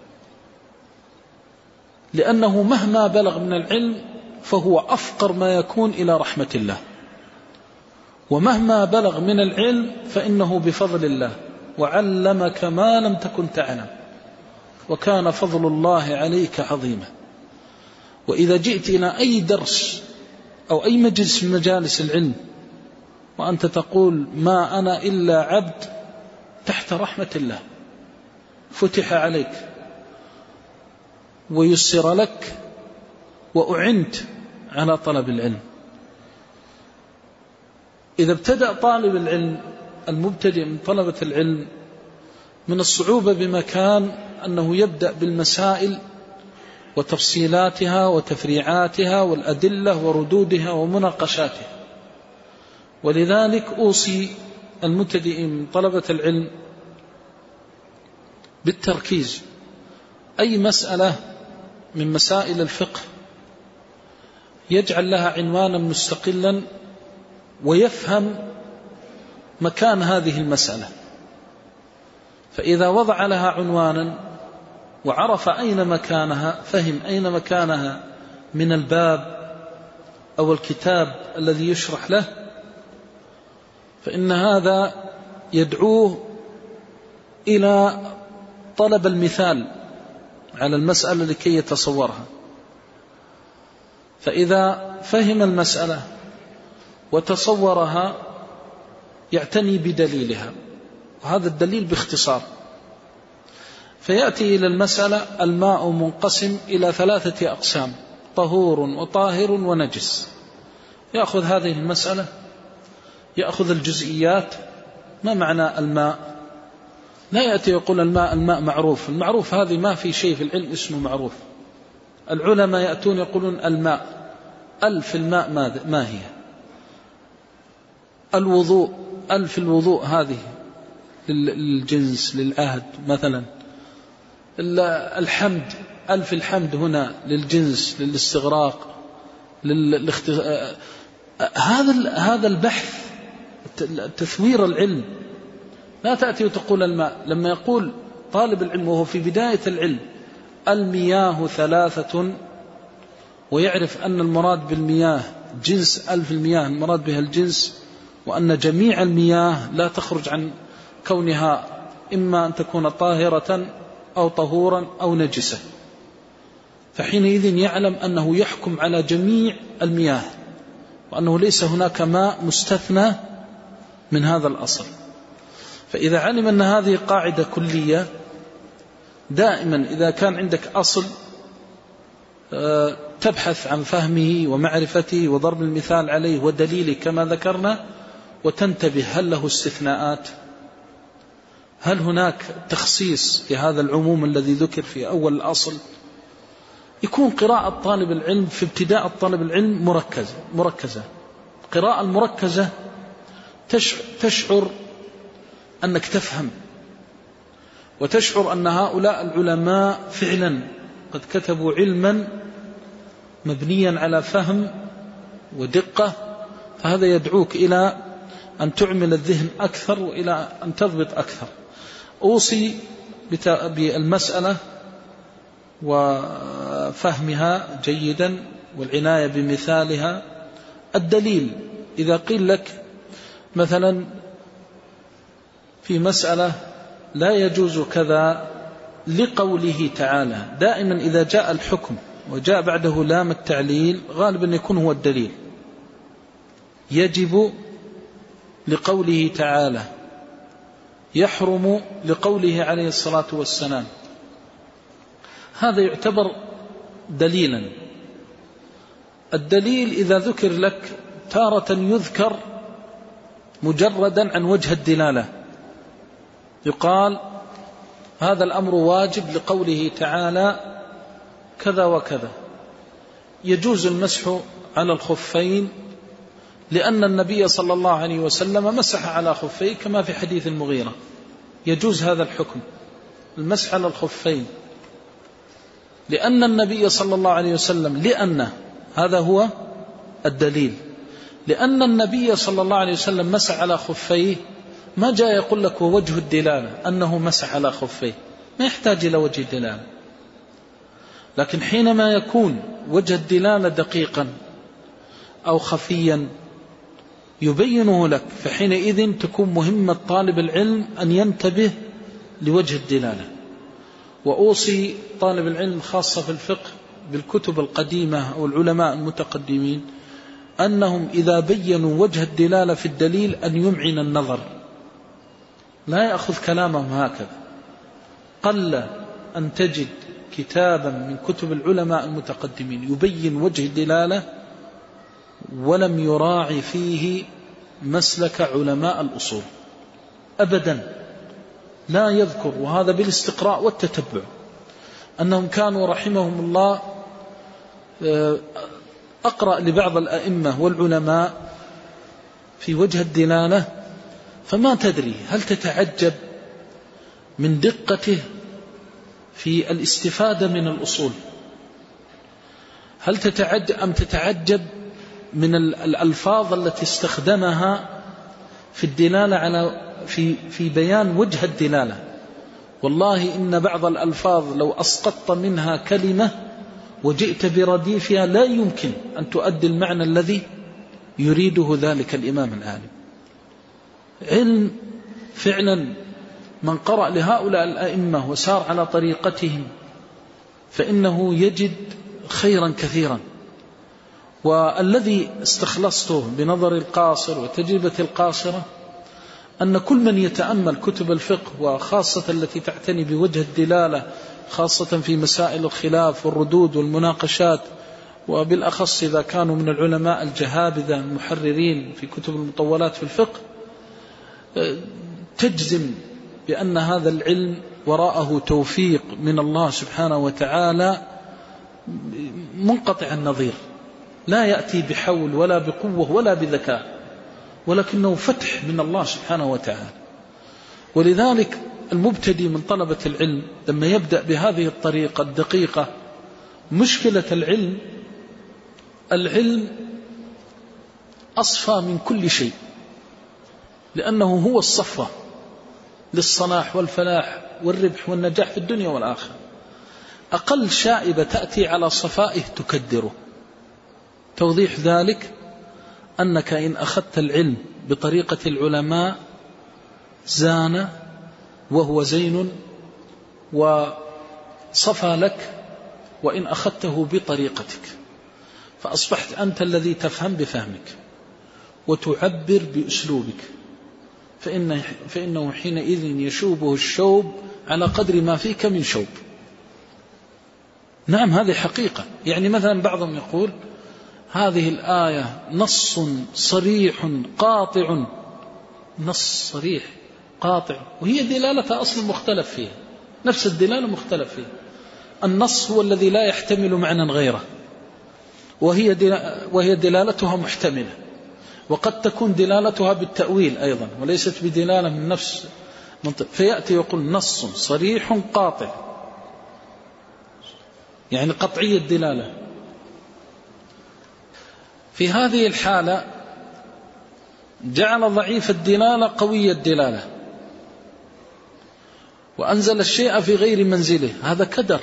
لأنه مهما بلغ من العلم فهو أفقر ما يكون إلى رحمة الله، ومهما بلغ من العلم فإنه بفضل الله، وعلمك ما لم تكن تعلم، وكان فضل الله عليك عظيما. وإذا جئت إلى أي درس أو أي مجلس من مجالس العلم وأنت تقول ما أنا إلا عبد، تحت رحمة الله فتح عليك ويسر لك وأعنت على طلب العلم. إذا ابتدأ طالب العلم المبتدئ من طلبة العلم من الصعوبة بمكان أنه يبدأ بالمسائل وتفصيلاتها وتفريعاتها والأدلة وردودها ومناقشاتها. ولذلك أوصي المبتدئ من طلبة العلم بالتركيز. أي مسألة من مسائل الفقه يجعل لها عنوانا مستقلا ويفهم مكان هذه المسألة، فإذا وضع لها عنوانا وعرف أين مكانها، فهم أين مكانها من الباب أو الكتاب الذي يشرح له، فإن هذا يدعوه إلى طلب المثال على المسألة لكي يتصورها. فإذا فهم المسألة وتصورها يعتني بدليلها، وهذا الدليل باختصار، فيأتي إلى المسألة: الماء منقسم إلى 3 أقسام: طهور وطاهر ونجس. يأخذ هذه المسألة، يأخذ الجزئيات. ما معنى الماء؟ لا يأتي يقول الماء معروف. المعروف هذه ما في شيء في العلم اسمه معروف. العلماء يأتون يقولون الماء، ألف الماء ما هي؟ الوضوء، ألف الوضوء هذه للجنس للعهد مثلا. الحمد، ألف الحمد هنا للجنس للاستغراق هذا البحث تثوير العلم. لا تأتي وتقول الماء. لما يقول طالب العلم وهو في بداية العلم المياه 3، ويعرف أن المراد بالمياه جنس ألف المياه، المراد بها الجنس، وأن جميع المياه لا تخرج عن كونها إما أن تكون طاهرة أو طهورا أو نجسة، فحينئذ يعلم أنه يحكم على جميع المياه، وأنه ليس هناك ماء مستثنى من هذا الأصل. فإذا علم أن هذه قاعدة كلية، دائما إذا كان عندك أصل تبحث عن فهمه ومعرفته وضرب المثال عليه ودليله كما ذكرنا، وتنتبه هل له استثناءات، هل هناك تخصيص لهذا العموم الذي ذكر في أول الأصل. يكون قراءة طالب العلم في ابتداء طالب العلم مركزة. قراءة المركزة تشعر أنك تفهم، وتشعر أن هؤلاء العلماء فعلا قد كتبوا علما مبنيا على فهم ودقة، فهذا يدعوك إلى أن تعمل الذهن أكثر وإلى أن تضبط أكثر. أوصي بالمسألة وفهمها جيدا والعناية بمثالها. الدليل: إذا قيل لك مثلا في مسألة لا يجوز كذا لقوله تعالى، دائما إذا جاء الحكم وجاء بعده لام التعليل غالبا يكون هو الدليل. يجب لقوله تعالى، يحرم لقوله عليه الصلاة والسلام، هذا يعتبر دليلا. الدليل إذا ذكر لك تارة يذكر مجردا عن وجه الدلالة، يقال هذا الأمر واجب لقوله تعالى كذا وكذا. يجوز المسح على الخفين لأن النبي صلى الله عليه وسلم مسح على خفيه كما في حديث المغيرة. يجوز هذا الحكم، المسح على الخفين، لأن النبي صلى الله عليه وسلم، لأن هذا هو الدليل، لأن النبي صلى الله عليه وسلم مسح على خفيه. ما جاء يقول لك ووجه الدلالة أنه مسح على خفيه، ما يحتاج إلى وجه الدلالة. لكن حينما يكون وجه الدلالة دقيقا أو خفيا يبينه لك، فحينئذ تكون مهمة طالب العلم أن ينتبه لوجه الدلالة. وأوصي طالب العلم خاصة في الفقه بالكتب القديمة أو العلماء المتقدمين أنهم إذا بينوا وجه الدلالة في الدليل أن يمعن النظر، لا يأخذ كلامهم هكذا. قل أن تجد كتابا من كتب العلماء المتقدمين يبين وجه الدلالة ولم يراعي فيه مسلك علماء الأصول أبدا، لا يذكر. وهذا بالاستقراء والتتبع، أنهم كانوا رحمهم الله أقرأ لبعض الأئمة والعلماء في وجه الدلالة فما تدري، هل تتعجب من دقته في الاستفادة من الأصول، هل تتعجب من الألفاظ التي استخدمها في الدلالة على في بيان وجه الدلالة؟ والله إن بعض الألفاظ لو أسقطت منها كلمة وجئت برديفها لا يمكن أن تؤدي المعنى الذي يريده ذلك الإمام العالم. علم فعلا، من قرأ لهؤلاء الأئمة وسار على طريقتهم فإنه يجد خيرا كثيرا. والذي استخلصته بنظر القاصر وتجربة القاصرة أن كل من يتأمل كتب الفقه، وخاصة التي تعتني بوجه الدلالة، خاصة في مسائل الخلاف والردود والمناقشات، وبالأخص إذا كانوا من العلماء الجهابذة المحررين في كتب المطولات في الفقه، تجزم بأن هذا العلم وراءه توفيق من الله سبحانه وتعالى منقطع النظير، لا يأتي بحول ولا بقوة ولا بذكاء، ولكنه فتح من الله سبحانه وتعالى. ولذلك المبتدئ من طلبة العلم لما يبدأ بهذه الطريقة الدقيقة، مشكلة العلم أصفى من كل شيء، لأنه هو الصفوة للصلاح والفلاح والربح والنجاح في الدنيا والآخرة. أقل شائبة تأتي على صفائه تكدره. توضيح ذلك أنك إن أخذت العلم بطريقة العلماء زان وهو زين وصفى لك، وإن أخذته بطريقتك فأصبحت أنت الذي تفهم بفهمك وتعبر بأسلوبك، فإنه حينئذ يشوبه الشوب على قدر ما فيك من شوب. نعم، هذه حقيقة. يعني مثلا بعضهم يقول هذه الآية نص صريح قاطع، نص صريح قاطع، وهي دلالة أصل مختلف فيها، نفس الدلالة مختلف فيها. النص هو الذي لا يحتمل معنى غيره، وهي دلالتها محتملة، وقد تكون دلالتها بالتأويل أيضا وليست بدلالة من نفس منطق. فيأتي يقول نص صريح قاطع، يعني قطعية الدلالة. في هذه الحالة جعل ضعيف الدلالة قوي الدلالة، وأنزل الشيء في غير منزله. هذا كدر.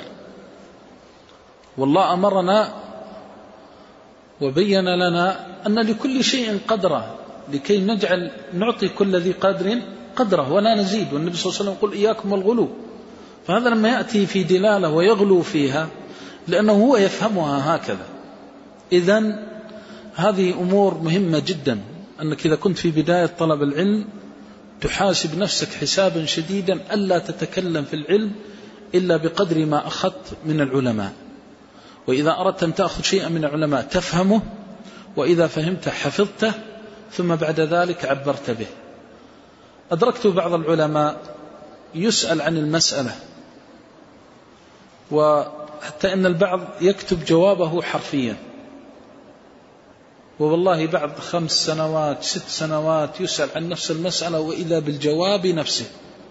والله أمرنا وبين لنا أن لكل شيء قدره، لكي نعطي كل ذي قدر قدره ولا نزيد. والنبي صلى الله عليه وسلم يقول إياكم والغلو. فهذا لما يأتي في دلالة ويغلو فيها لأنه هو يفهمها هكذا. إذن هذه أمور مهمة جدا، أنك إذا كنت في بداية طلب العلم تحاسب نفسك حسابا شديدا ألا تتكلم في العلم إلا بقدر ما أخذت من العلماء. وإذا أردت أن تأخذ شيئا من العلماء تفهمه، وإذا فهمته حفظته، ثم بعد ذلك عبرت به. أدركت بعض العلماء يسأل عن المسألة، وحتى أن البعض يكتب جوابه حرفيا، والله بعد 5 سنوات 6 سنوات يسأل عن نفس المسألة وإذا بالجواب نفسه،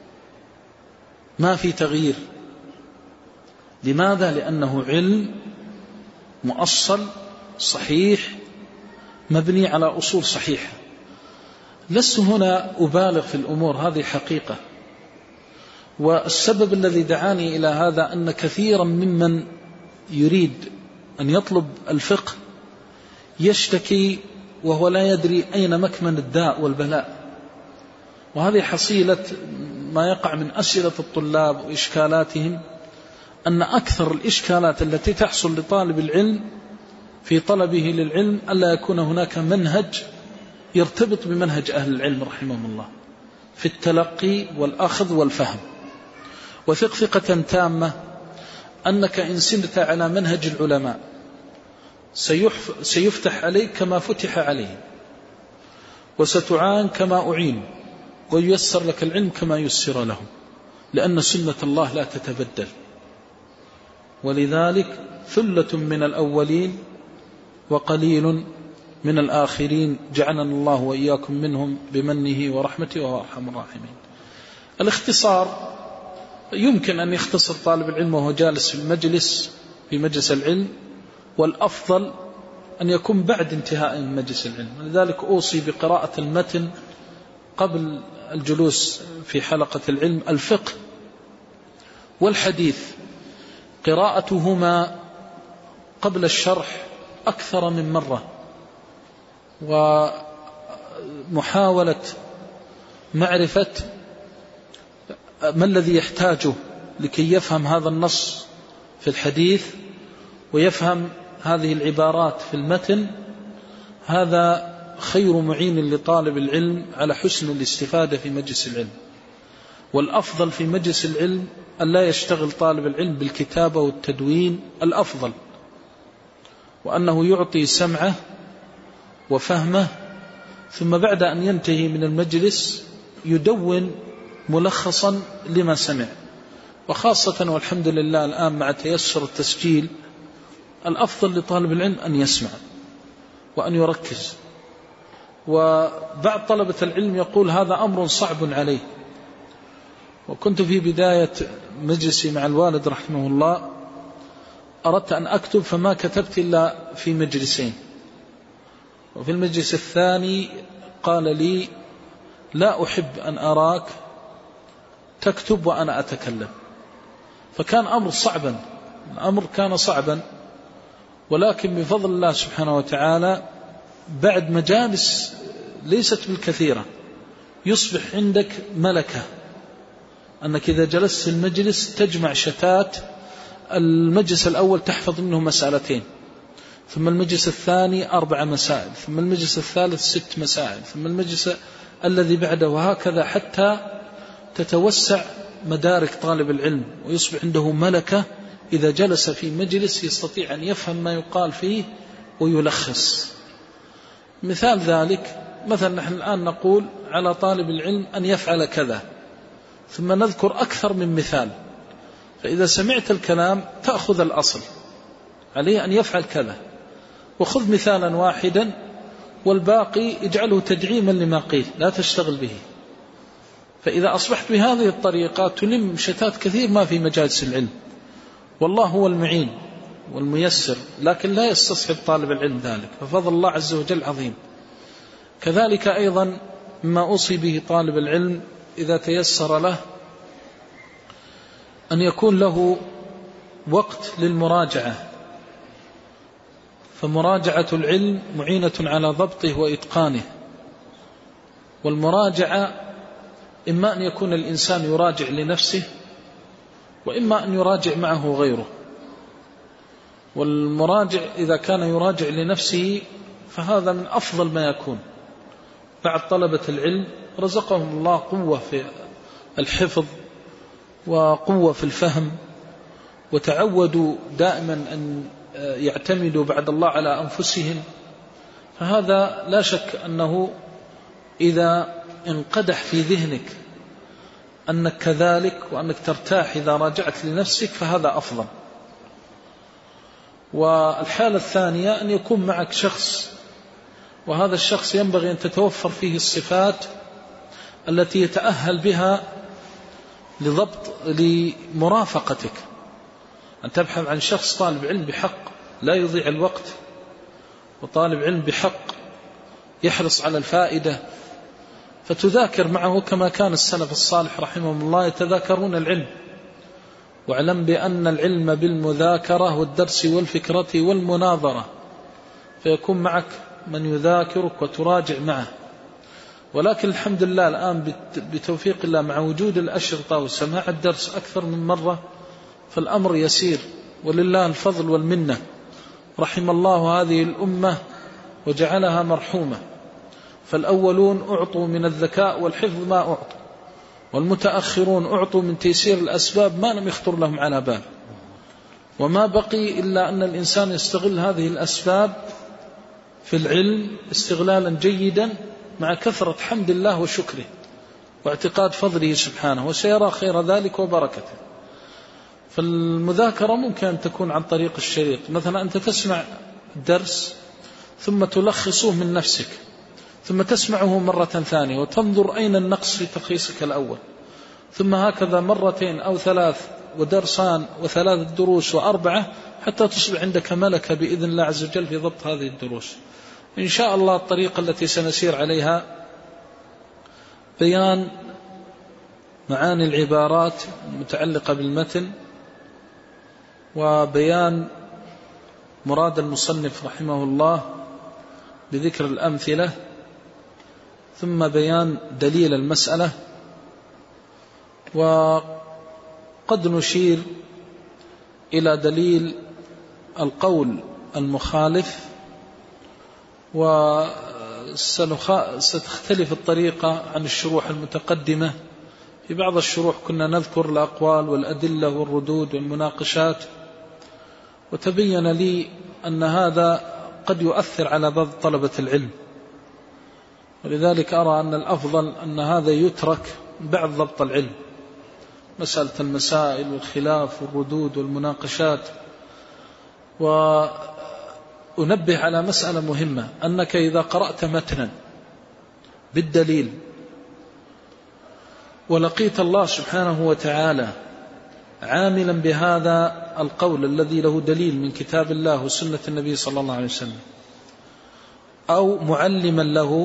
ما في تغيير. لماذا؟ لأنه علم مؤصل صحيح مبني على أصول صحيحة. لست هنا أبالغ في الأمور، هذه حقيقة. والسبب الذي دعاني إلى هذا أن كثيرا ممن يريد أن يطلب الفقه يشتكي وهو لا يدري أين مكمن الداء والبلاء. وهذه حصيلة ما يقع من أسئلة الطلاب وإشكالاتهم، أن أكثر الإشكالات التي تحصل لطالب العلم في طلبه للعلم ألا يكون هناك منهج يرتبط بمنهج أهل العلم رحمهم الله في التلقي والأخذ والفهم. وثق ثقة تامة أنك إن سنت على منهج العلماء سيفتح عليك كما فتح عليه، وستعان كما أعين، وييسر لك العلم كما يسر لهم، لأن سنة الله لا تتبدل. ولذلك ثلة من الأولين وقليل من الآخرين، جعلنا الله وإياكم منهم بمنه ورحمته وهو أرحم الراحمين. الاختصار يمكن أن يختصر طالب العلم وهو جالس في مجلس العلم والأفضل أن يكون بعد انتهاء مجلس العلم. لذلك أوصي بقراءة المتن قبل الجلوس في حلقة العلم. الفقه والحديث قراءتهما قبل الشرح أكثر من مرة، ومحاولة معرفة ما الذي يحتاجه لكي يفهم هذا النص في الحديث ويفهم هذه العبارات في المتن، هذا خير معين لطالب العلم على حسن الاستفادة في مجلس العلم. والأفضل في مجلس العلم أن لا يشتغل طالب العلم بالكتابة والتدوين، الأفضل وأنه يعطي سمعه وفهمه، ثم بعد أن ينتهي من المجلس يدون ملخصا لما سمع. وخاصة والحمد لله الآن مع تيسر التسجيل الأفضل لطالب العلم أن يسمع وأن يركز. وبعض طلبة العلم يقول هذا أمر صعب عليه. وكنت في بداية مجلسي مع الوالد رحمه الله أردت أن أكتب فما كتبت إلا في مجلسين، وفي المجلس الثاني قال لي لا أحب أن أراك تكتب وأنا أتكلم. فكان أمر صعبا، الأمر كان صعبا، ولكن بفضل الله سبحانه وتعالى بعد مجالس ليست بالكثيرة يصبح عندك ملكة أنك إذا جلست في المجلس تجمع شتات. المجلس الأول تحفظ منه مسألتين، ثم المجلس الثاني 4 مسائل، ثم المجلس الثالث 6 مسائل، ثم المجلس الذي بعده، وهكذا حتى تتوسع مدارك طالب العلم ويصبح عنده ملكة إذا جلس في مجلس يستطيع أن يفهم ما يقال فيه ويلخص. مثال ذلك مثلا نحن الآن نقول على طالب العلم أن يفعل كذا، ثم نذكر أكثر من مثال، فإذا سمعت الكلام تأخذ الأصل عليه أن يفعل كذا، وخذ مثالا واحدا والباقي اجعله تدعيما لما قيل، لا تشتغل به. فإذا أصبحت بهذه الطريقة تلم شتات كثير ما في مجالس العلم، والله هو المعين والميسر، لكن لا يستصحب طالب العلم ذلك، ففضل الله عز وجل عظيم. كذلك أيضا ما أوصي به طالب العلم إذا تيسر له أن يكون له وقت للمراجعة، فمراجعة العلم معينة على ضبطه وإتقانه. والمراجعة إما أن يكون الإنسان يراجع لنفسه، وإما أن يراجع معه غيره. والمراجع إذا كان يراجع لنفسه فهذا من أفضل ما يكون. بعض طلبة العلم رزقهم الله قوة في الحفظ وقوة في الفهم، وتعودوا دائما أن يعتمدوا بعد الله على أنفسهم، فهذا لا شك أنه إذا انقدح في ذهنك أنك كذلك وأنك ترتاح إذا راجعت لنفسك فهذا أفضل. والحالة الثانية أن يكون معك شخص، وهذا الشخص ينبغي أن تتوفر فيه الصفات التي يتأهل بها لمرافقتك، أن تبحث عن شخص طالب علم بحق لا يضيع الوقت، وطالب علم بحق يحرص على الفائدة، فتذاكر معه كما كان السلف الصالح رحمهم الله يتذاكرون العلم. واعلم بأن العلم بالمذاكرة والدرس والفكرة والمناظرة، فيكون معك من يذاكرك وتراجع معه. ولكن الحمد لله الآن بتوفيق الله مع وجود الأشرطة وسماع الدرس أكثر من مرة فالأمر يسير، ولله الفضل والمنة. رحم الله هذه الأمة وجعلها مرحومة، فالأولون أعطوا من الذكاء والحفظ ما أعطوا، والمتأخرون أعطوا من تيسير الأسباب ما لم يخطر لهم على بال. وما بقي إلا أن الإنسان يستغل هذه الأسباب في العلم استغلالا جيدا مع كثرة حمد الله وشكره واعتقاد فضله سبحانه، وسيرى خير ذلك وبركته. فالمذاكرة ممكن أن تكون عن طريق الشريط، مثلا أنت تسمع درس ثم تلخصه من نفسك، ثم تسمعه مرة ثانية وتنظر أين النقص في تلخيصك الأول، ثم هكذا مرتين أو 3 ودرسان و3 دروس و4 حتى تصبح عندك ملكة بإذن الله عز وجل في ضبط هذه الدروس. إن شاء الله الطريقة التي سنسير عليها بيان معاني العبارات المتعلقة بالمتن، وبيان مراد المصنف رحمه الله بذكر الأمثلة، ثم بيان دليل المسألة. وقد نشير إلى دليل القول المخالف، وستختلف الطريقة عن الشروح المتقدمة. في بعض الشروح كنا نذكر الأقوال والأدلة والردود والمناقشات، وتبين لي أن هذا قد يؤثر على بعض طلبة العلم، ولذلك أرى أن الأفضل أن هذا يترك بعد ضبط العلم، مسألة المسائل والخلاف والردود والمناقشات. وأنبه على مسألة مهمة، أنك إذا قرأت متنا بالدليل ولقيت الله سبحانه وتعالى عاملا بهذا القول الذي له دليل من كتاب الله وسنة النبي صلى الله عليه وسلم، أو معلما له،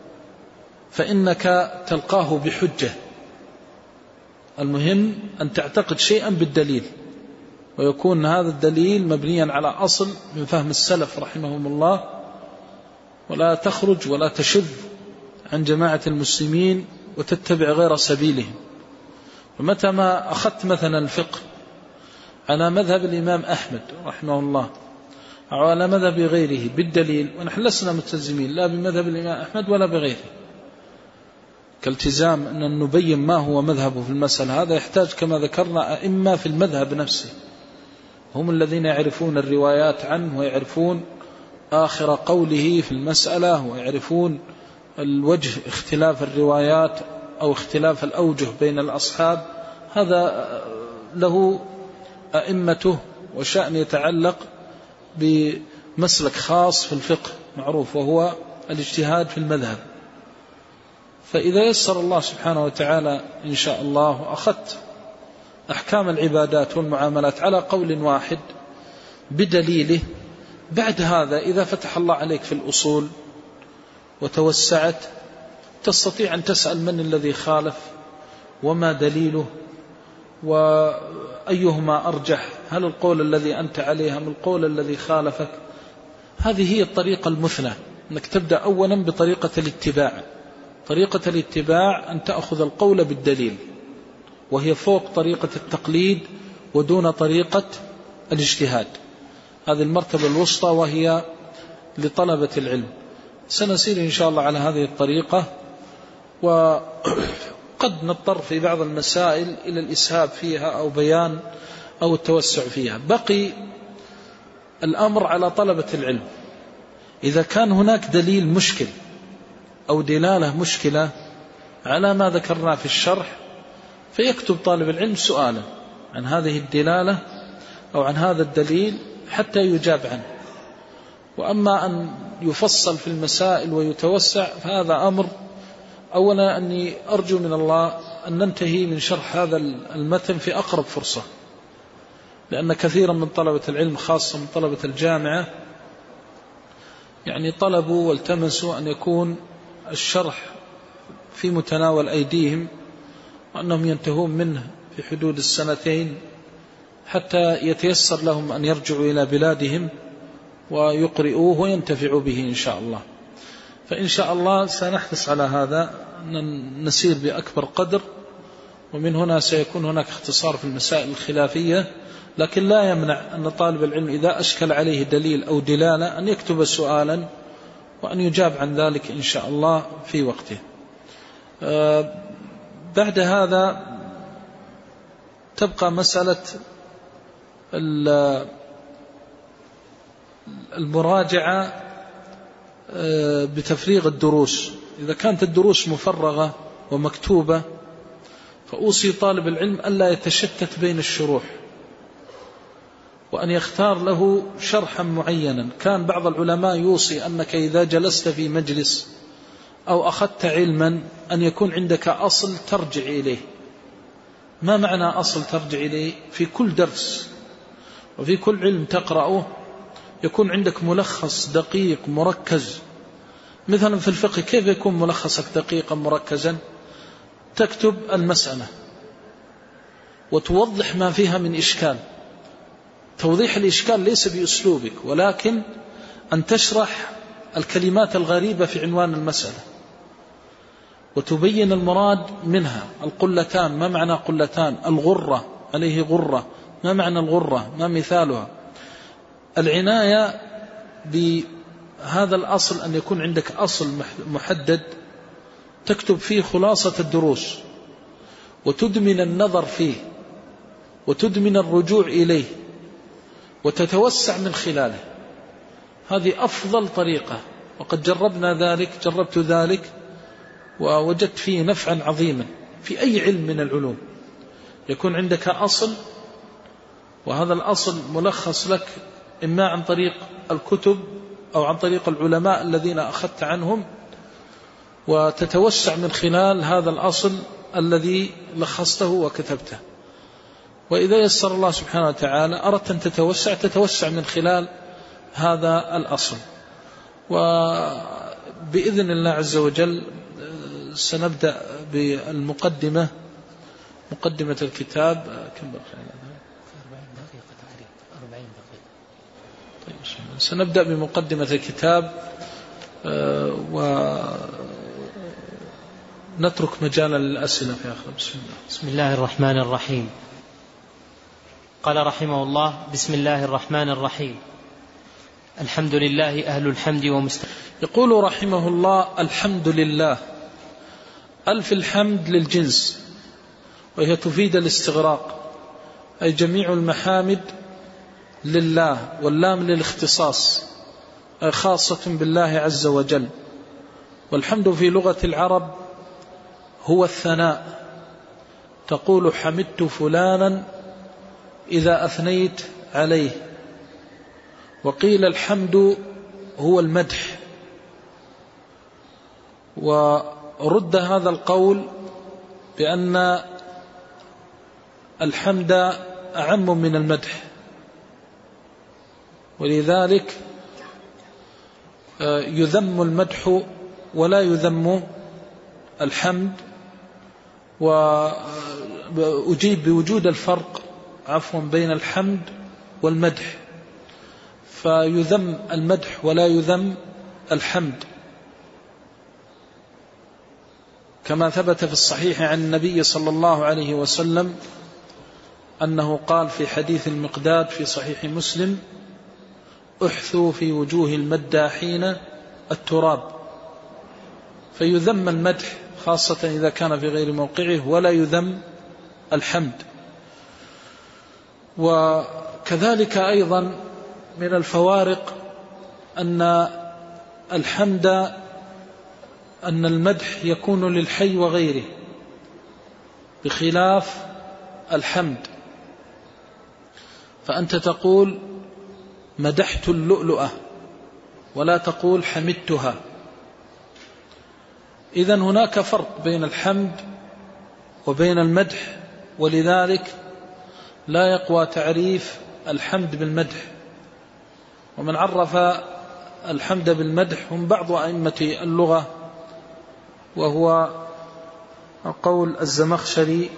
فإنك تلقاه بحجة. المهم أن تعتقد شيئا بالدليل، ويكون هذا الدليل مبنيا على أصل من فهم السلف رحمهم الله، ولا تخرج ولا تشذ عن جماعة المسلمين وتتبع غير سبيلهم. ومتى ما أخذت مثلا الفقه على مذهب الإمام أحمد رحمه الله أو على مذهب غيره بالدليل، ونحن لسنا متلزمين لا بمذهب الإمام أحمد ولا بغيره، كالتزام أن نبين ما هو مذهبه في المسألة، هذا يحتاج كما ذكرنا أئمة في المذهب نفسه، هم الذين يعرفون الروايات عنه ويعرفون آخر قوله في المسألة، ويعرفون الوجه اختلاف الروايات أو اختلاف الأوجه بين الأصحاب. هذا له أئمته وشأن يتعلق بمسلك خاص في الفقه معروف، وهو الاجتهاد في المذهب. فإذا يسر الله سبحانه وتعالى إن شاء الله وأخذت أحكام العبادات والمعاملات على قول واحد بدليله، بعد هذا إذا فتح الله عليك في الأصول وتوسعت، تستطيع أن تسأل من الذي خالف وما دليله وأيهما أرجح، هل القول الذي أنت عليه أم القول الذي خالفك. هذه هي الطريقة المثلى، أنك تبدأ أولا بطريقة الاتباع. طريقة الاتباع أن تأخذ القول بالدليل، وهي فوق طريقة التقليد ودون طريقة الاجتهاد. هذه المرتبة الوسطى وهي لطلبة العلم. سنسير إن شاء الله على هذه الطريقة، وقد نضطر في بعض المسائل إلى الإسهاب فيها أو بيان أو التوسع فيها. بقي الأمر على طلبة العلم، إذا كان هناك دليل مشكل أو دلالة مشكلة على ما ذكرنا في الشرح، فيكتب طالب العلم سؤالا عن هذه الدلالة أو عن هذا الدليل حتى يجاب عنه. وأما أن يفصل في المسائل ويتوسع فهذا أمر، أولا أني أرجو من الله أن ننتهي من شرح هذا المتن في أقرب فرصة، لأن كثيرا من طلبة العلم خاصة من طلبة الجامعة يعني طلبوا والتمسوا أن يكون الشرح في متناول أيديهم، وأنهم ينتهون منه في حدود السنتين حتى يتيسر لهم أن يرجعوا إلى بلادهم ويقرئوه وينتفعوا به إن شاء الله. فإن شاء الله سنحرص على هذا، أن نسير بأكبر قدر، ومن هنا سيكون هناك اختصار في المسائل الخلافية، لكن لا يمنع أن طالب العلم إذا أشكل عليه دليل أو دلالة أن يكتب سؤالا وأن يجاب عن ذلك إن شاء الله في وقته. بعد هذا تبقى مسألة المراجعة بتفريغ الدروس. إذا كانت الدروس مفرغة ومكتوبة فأوصي طالب العلم ألا يتشتت بين الشروح، وأن يختار له شرحا معينا. كان بعض العلماء يوصي أنك إذا جلست في مجلس أو أخذت علما أن يكون عندك أصل ترجع إليه، ما معنى أصل ترجع إليه؟ في كل درس وفي كل علم تقرأه يكون عندك ملخص دقيق مركز. مثلا في الفقه كيف يكون ملخصك دقيقا مركزا؟ تكتب المسألة وتوضح ما فيها من إشكال. توضيح الإشكال ليس بأسلوبك، ولكن أن تشرح الكلمات الغريبة في عنوان المسألة وتبين المراد منها. القلتان، ما معنى قلتان؟ الغرة، عليه غرة، ما معنى الغرة؟ ما مثالها؟ العناية بهذا الأصل أن يكون عندك أصل محدد تكتب فيه خلاصة الدروس وتدمن النظر فيه وتدمن الرجوع إليه وتتوسع من خلاله. هذه أفضل طريقة، وقد جربت ذلك ووجدت فيه نفعا عظيما. في أي علم من العلوم يكون عندك أصل، وهذا الأصل ملخص لك إما عن طريق الكتب أو عن طريق العلماء الذين أخذت عنهم، وتتوسع من خلال هذا الأصل الذي لخصته وكتبته. وإذا يسر الله سبحانه وتعالى أردت أن تتوسع من خلال هذا الأصل. وبإذن الله عز وجل سنبدأ بالمقدمة، مقدمة الكتاب. كم بقي؟ 40 دقيقة. طيب سنبدأ بمقدمة الكتاب ونترك مجالا للأسئلة في آخر. بسم الله الرحمن الرحيم. قال رحمه الله: بسم الله الرحمن الرحيم. الحمد لله أهل الحمد ومستحق. يقول رحمه الله: الحمد لله. ألف الحمد للجنس، وهي تفيد الاستغراق، أي جميع المحامد لله، واللام للاختصاص، أي خاصة بالله عز وجل. والحمد في لغة العرب هو الثناء، تقول حمدت فلانا إذا أثنيت عليه. وقيل الحمد هو المدح، ورد هذا القول بأن الحمد أعم من المدح، ولذلك يذم المدح ولا يذم الحمد. وأجيب بوجود الفرق بين الحمد والمدح، فيذم المدح ولا يذم الحمد، كما ثبت في الصحيح عن النبي صلى الله عليه وسلم أنه قال في حديث المقداد في صحيح مسلم: احثوا في وجوه المداحين التراب. فيذم المدح خاصة إذا كان في غير موقعه، ولا يذم الحمد. وكذلك أيضا من الفوارق أن المدح يكون للحي وغيره، بخلاف الحمد. فأنت تقول مدحت اللؤلؤة ولا تقول حمدتها. إذن هناك فرق بين الحمد وبين المدح، ولذلك لا يقوى تعريف الحمد بالمدح. ومن عرف الحمد بالمدح هم بعض أئمة اللغة، وهو قول الزمخشري،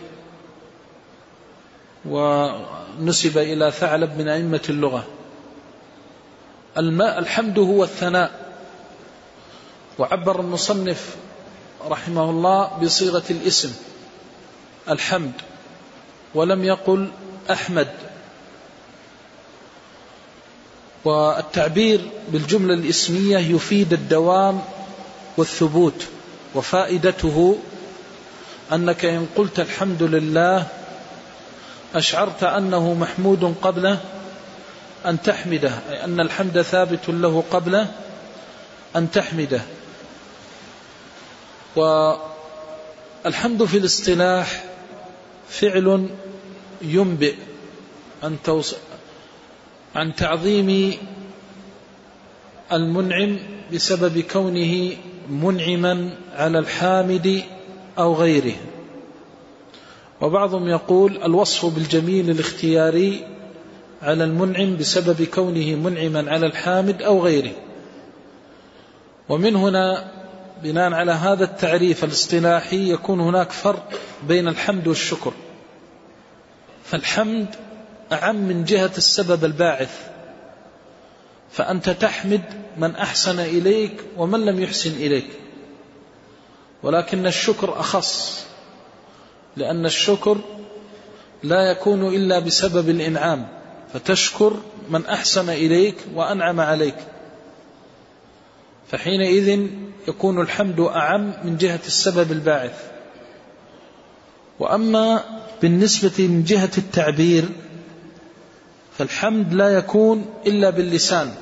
ونسب إلى ثعلب من أئمة اللغة. الحمد هو الثناء، وعبر المصنف رحمه الله بصيغة الاسم الحمد، ولم يقل أحمد. والتعبير بالجملة الاسمية يفيد الدوام والثبوت، وفائدته أنك إن قلت الحمد لله أشعرت أنه محمود قبل أن تحمده، أي أن الحمد ثابت له قبل أن تحمده. والحمد في الاصطلاح فعل ينبئ عن تعظيم المنعم بسبب كونه منعما على الحامد أو غيره. وبعضهم يقول الوصف بالجميل الاختياري على المنعم بسبب كونه منعما على الحامد أو غيره. ومن هنا بناء على هذا التعريف الاصطلاحي يكون هناك فرق بين الحمد والشكر. فالحمد أعم من جهة السبب الباعث، فأنت تحمد من أحسن إليك ومن لم يحسن إليك، ولكن الشكر أخص، لأن الشكر لا يكون إلا بسبب الإنعام، فتشكر من أحسن إليك وأنعم عليك، فحينئذ يكون الحمد أعم من جهة السبب الباعث. وأما بالنسبة من جهة التعبير فالحمد لا يكون إلا باللسان،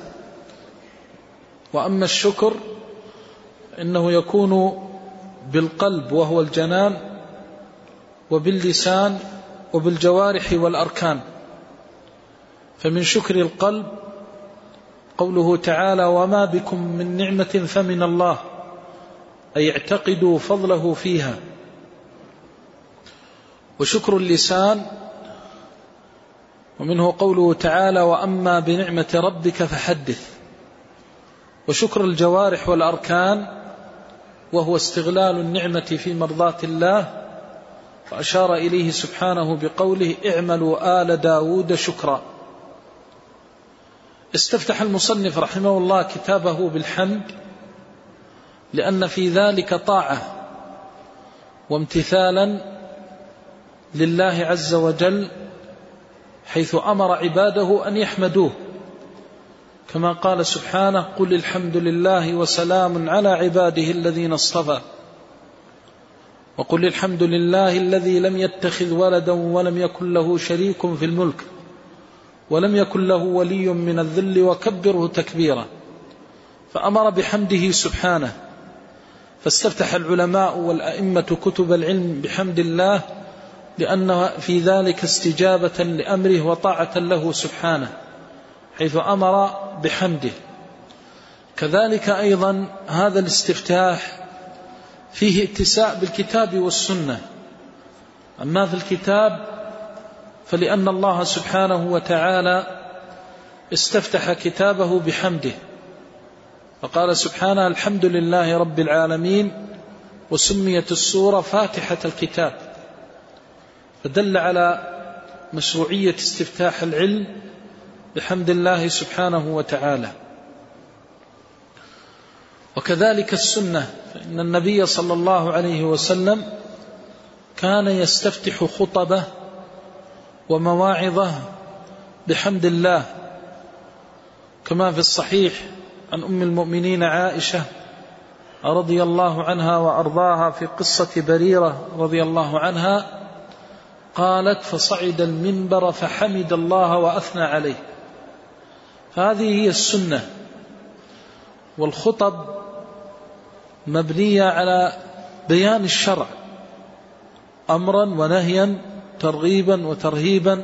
وأما الشكر إنه يكون بالقلب وهو الجنان، وباللسان وبالجوارح والأركان. فمن شكر القلب قوله تعالى وما بكم من نعمة فمن الله، أي اعتقدوا فضله فيها. وشكر اللسان ومنه قوله تعالى وأما بنعمة ربك فحدث. وشكر الجوارح والأركان وهو استغلال النعمة في مرضاة الله، فأشار إليه سبحانه بقوله اعملوا آل داود شكرا. استفتح المصنف رحمه الله كتابه بالحمد لأن في ذلك طاعة وامتثالا لله عز وجل، حيث أمر عباده أن يحمدوه، كما قال سبحانه قل الحمد لله وسلام على عباده الذين اصطفى. وقل الحمد لله الذي لم يتخذ ولدا ولم يكن له شريك في الملك ولم يكن له ولي من الذل وكبره تكبيرا. فأمر بحمده سبحانه، فاستفتح العلماء والأئمة كتب العلم بحمد الله، لأن في ذلك استجابة لأمره وطاعة له سبحانه، حيث أمر بحمده. كذلك أيضا هذا الاستفتاح فيه اتساء بالكتاب والسنة. أما في الكتاب فلأن الله سبحانه وتعالى استفتح كتابه بحمده، فقال سبحانه الحمد لله رب العالمين، وسميت السورة فاتحة الكتاب، فدل على مشروعية استفتاح العلم بحمد الله سبحانه وتعالى. وكذلك السنة، فإن النبي صلى الله عليه وسلم كان يستفتح خطبه ومواعظه بحمد الله، كما في الصحيح عن أم المؤمنين عائشة رضي الله عنها وأرضاها في قصة بريرة رضي الله عنها قالت فصعد المنبر فحمد الله وأثنى عليه. فهذه هي السنة. والخطب مبنية على بيان الشرع أمرا ونهيا، ترغيبا وترهيبا،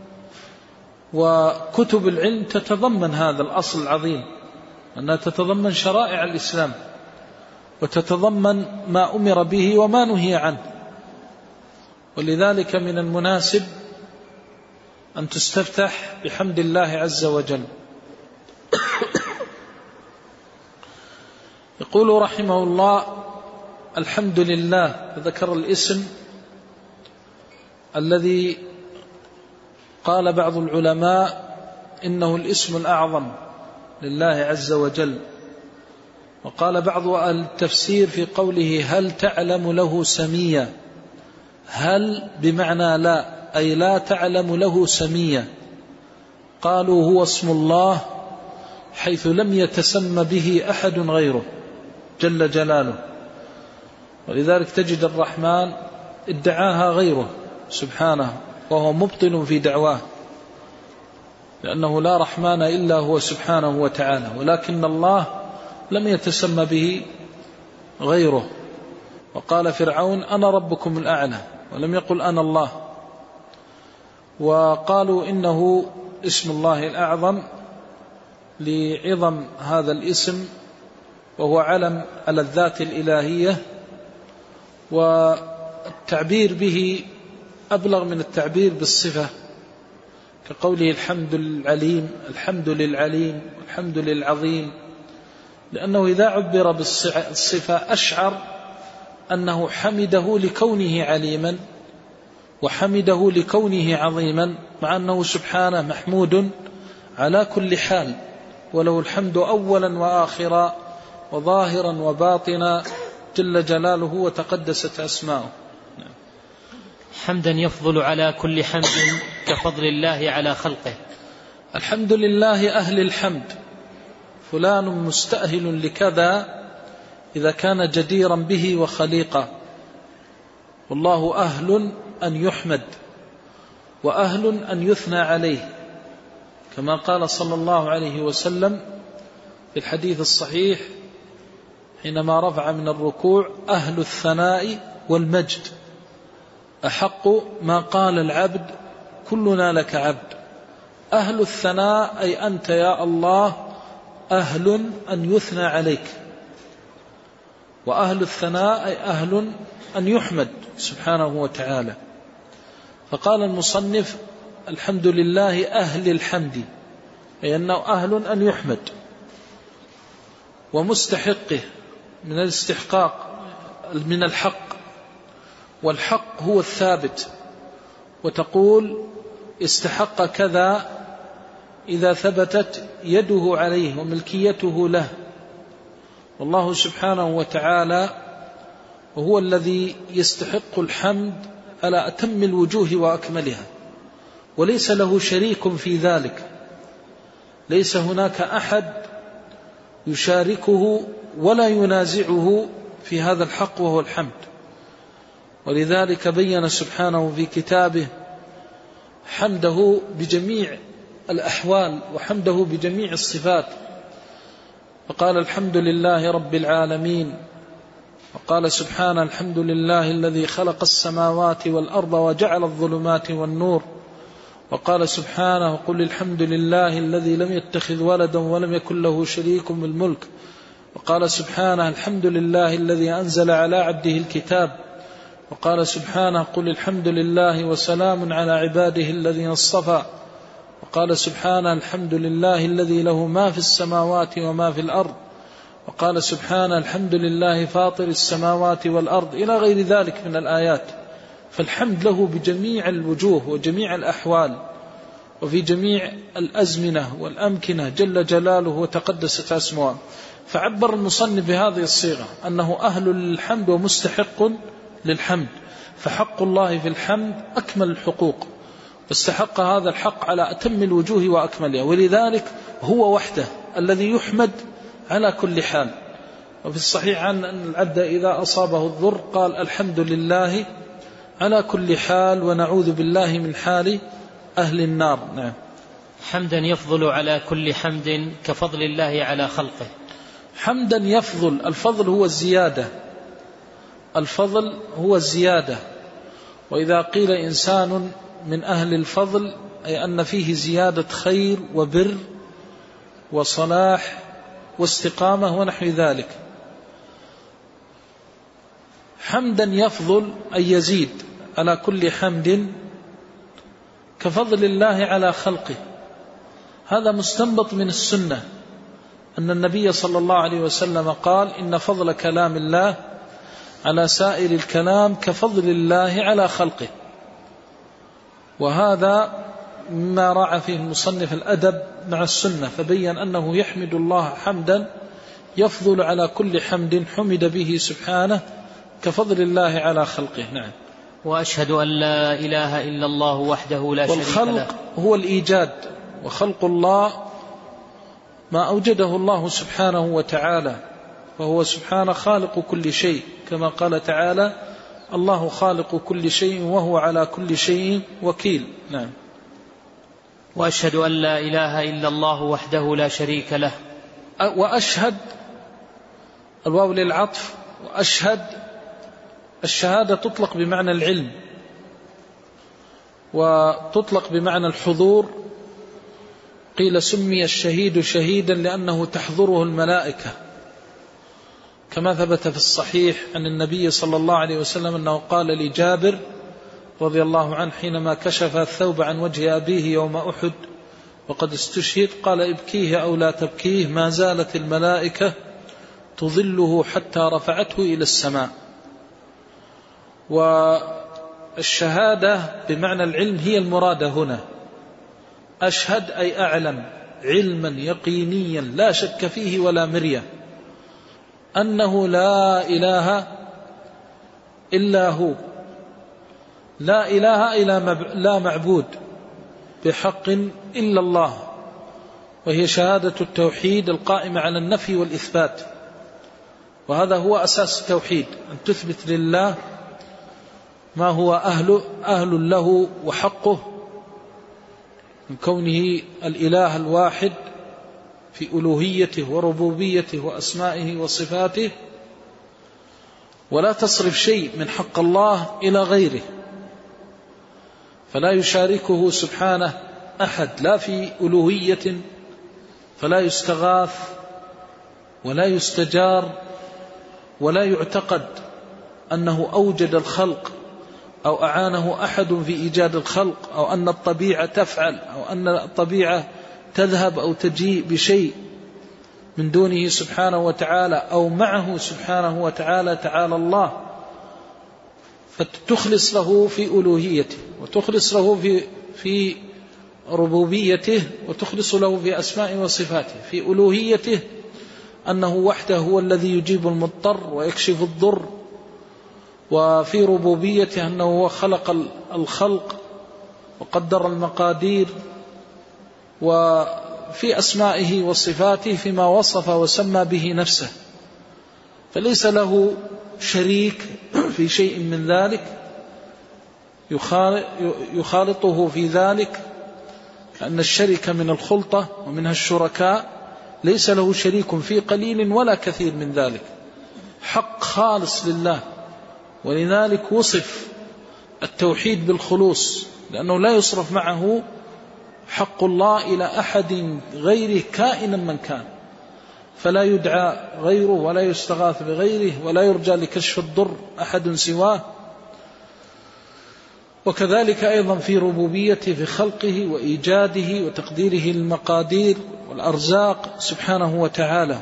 وكتب العلم تتضمن هذا الأصل العظيم، أنها تتضمن شرائع الإسلام وتتضمن ما أمر به وما نهي عنه. ولذلك من المناسب أن تستفتح بحمد الله عز وجل. يقول رحمه الله الحمد لله، ذكر الاسم الذي قال بعض العلماء إنه الاسم الأعظم لله عز وجل. وقال بعض أهل التفسير في قوله هل تعلم له سميا، هل بمعنى لا، أي لا تعلم له سميا. قالوا هو اسم الله حيث لم يتسم به أحد غيره جل جلاله، ولذلك تجد الرحمن ادعاها غيره سبحانه وهو مبطل في دعواه، لأنه لا رحمن إلا هو سبحانه وتعالى، ولكن الله لم يتسم به غيره. وقال فرعون أنا ربكم الأعلى، ولم يقل أنا الله. وقالوا إنه اسم الله الأعظم لعظم هذا الاسم، وهو علم على الذات الإلهية، والتعبير به أبلغ من التعبير بالصفة، كقوله الحمد للعليم، الحمد للعليم، الحمد للعظيم، لأنه إذا عبر بالصفة أشعر أنه حمده لكونه عليما وحمده لكونه عظيما، مع أنه سبحانه محمود على كل حال، وله الحمد أولا وآخرا وظاهرا وباطنا جل جلاله وتقدست أسماؤه. حمدا يفضل على كل حمد كفضل الله على خلقه. الحمد لله أهل الحمد، فلان مستأهل لكذا إذا كان جديرا به وخليقا، والله أهل أن يحمد وأهل أن يثنى عليه، كما قال صلى الله عليه وسلم في الحديث الصحيح حينما رفع من الركوع: أهل الثناء والمجد أحق ما قال العبد كلنا لك عبد. أهل الثناء أي أنت يا الله أهل أن يثنى عليك، وأهل الثناء أي أهل أن يحمد سبحانه وتعالى. فقال المصنف: الحمد لله أهل الحمد، أي أنه أهل أن يحمد ومستحقه من الاستحقاق من الحق، والحق هو الثابت، وتقول استحق كذا إذا ثبتت يده عليه وملكيته له. والله سبحانه وتعالى هو الذي يستحق الحمد على أتم الوجوه وأكملها، وليس له شريك في ذلك، ليس هناك أحد يشاركه ولا ينازعه في هذا الحق وهو الحمد. ولذلك بين سبحانه في كتابه حمده بجميع الأحوال وحمده بجميع الصفات، فقال: الحمد لله رب العالمين. وقال سبحانه: الحمد لله الذي خلق السماوات والأرض وجعل الظلمات والنور. وقال سبحانه: قل الحمد لله الذي لم يتخذ ولدا ولم يكن له شريك بالملك. وقال سبحانه: الحمد لله الذي أنزل على عبده الكتاب. وقال سبحانه: قل الحمد لله وسلام على عباده الذين اصطفى. وقال سبحانه: الحمد لله الذي له ما في السماوات وما في الأرض. وقال سبحانه: الحمد لله فاطر السماوات والأرض، إلى غير ذلك من الآيات. فالحمد له بجميع الوجوه وجميع الأحوال وفي جميع الأزمنة والأمكنة جل جلاله وتقدست أسماؤه. فعبر المصنف بهذه الصيغة أنه أهل للحمد ومستحق للحمد، فحق الله في الحمد أكمل الحقوق، واستحق هذا الحق على أتم الوجوه وأكملها، ولذلك هو وحده الذي يحمد على كل حال. وفي الصحيح عن أن العبد إذا أصابه الضر قال: الحمد لله على كل حال ونعوذ بالله من حال أهل النار. نعم. حمدا يفضل على كل حمد كفضل الله على خلقه. حمدا يفضل، الفضل هو الزيادة، الفضل هو الزيادة. وإذا قيل إنسان من أهل الفضل أي أن فيه زيادة خير وبر وصلاح واستقامة ونحو ذلك. حمدا يفضل أي يزيد على كل حمد كفضل الله على خلقه. هذا مستنبط من السنة أن النبي صلى الله عليه وسلم قال: إن فضل كلام الله على سائر الكلام كفضل الله على خلقه. وهذا مما راعى فيه المصنف الأدب مع السنة، فبين أنه يحمد الله حمدا يفضل على كل حمد حمد به سبحانه كفضل الله على خلقه. نعم. وأشهد أن لا إله إلا الله وحده لا شريك له. والخلق هو الإيجاد، وخلق الله ما أوجده الله سبحانه وتعالى، فهو سبحانه خالق كل شيء، كما قال تعالى: الله خالق كل شيء وهو على كل شيء وكيل. نعم. وأشهد أن لا إله إلا الله وحده لا شريك له. وأشهد الواو للعطف، وأشهد الشهادة تطلق بمعنى العلم وتطلق بمعنى الحضور. قيل سمي الشهيد شهيدا لأنه تحضره الملائكة، كما ثبت في الصحيح عن النبي صلى الله عليه وسلم أنه قال لجابر رضي الله عنه حينما كشف الثوب عن وجه أبيه يوم أحد وقد استشهد قال: ابكيه أو لا تبكيه، ما زالت الملائكة تظله حتى رفعته إلى السماء. والشهادة بمعنى العلم هي المرادة هنا. أشهد أي أعلم علما يقينيا لا شك فيه ولا مرية أنه لا إله إلا هو، لا إله إلا لا معبود بحق إلا الله، وهي شهادة التوحيد القائمة على النفي والإثبات. وهذا هو أساس التوحيد، أن تثبت لله ما هو أهل له وحقه من كونه الإله الواحد في ألوهيته وربوبيته وأسمائه وصفاته، ولا تصرف شيء من حق الله إلى غيره، فلا يشاركه سبحانه أحد لا في ألوهية، فلا يستغاث ولا يستجار، ولا يعتقد أنه أوجد الخلق أو أعانه أحد في إيجاد الخلق، أو أن الطبيعة تفعل، أو أن الطبيعة تذهب أو تجيء بشيء من دونه سبحانه وتعالى أو معه سبحانه وتعالى تعالى الله. فتخلص له في ألوهيته، وتخلص له في ربوبيته، وتخلص له في أسماء وصفاته. في ألوهيته أنه وحده هو الذي يجيب المضطر ويكشف الضر، وفي ربوبيته أنه هو خلق الخلق وقدر المقادير، وفي أسمائه وصفاته فيما وصف وسمى به نفسه، فليس له شريك في شيء من ذلك يخالطه في ذلك، لأن الشرك من الخلطة ومنها الشركاء، ليس له شريك في قليل ولا كثير من ذلك، حق خالص لله. ولذلك وصف التوحيد بالخلوص، لأنه لا يصرف معه حق الله إلى أحد غيره كائنا من كان، فلا يدعى غيره ولا يستغاث بغيره ولا يرجى لكشف الضر أحد سواه. وكذلك أيضا في ربوبيته في خلقه وإيجاده وتقديره المقادير والأرزاق سبحانه وتعالى.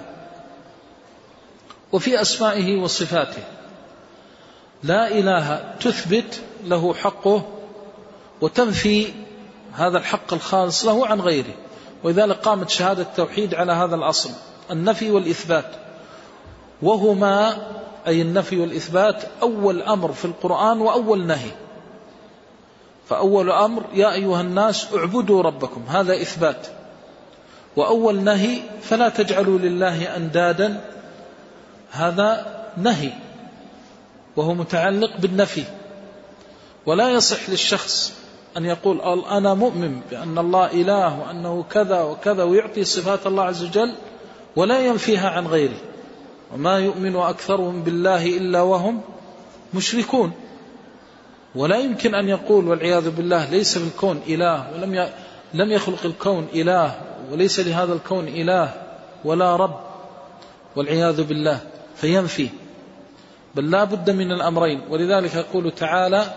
وفي أسمائه وصفاته لا إله تثبت له حقه وتنفي هذا الحق الخالص له عن غيره. ولذلك قامت شهادة التوحيد على هذا الأصل، النفي والإثبات، وهما أي النفي والإثبات أول أمر في القرآن وأول نهي. فأول أمر يا أيها الناس اعبدوا ربكم، هذا إثبات، وأول نهي فلا تجعلوا لله أندادا، هذا نهي وهو متعلق بالنفي. ولا يصح للشخص أن يقول أنا مؤمن بأن الله إله وأنه كذا وكذا ويعطي صفات الله عز وجل ولا ينفيها عن غيره. وما يؤمن أكثرهم بالله إلا وهم مشركون. ولا يمكن أن يقول والعياذ بالله ليس في الكون إله، ولم يخلق الكون إله، وليس لهذا الكون إله ولا رب والعياذ بالله، فينفي. بل لا بد من الأمرين. ولذلك يقول تعالى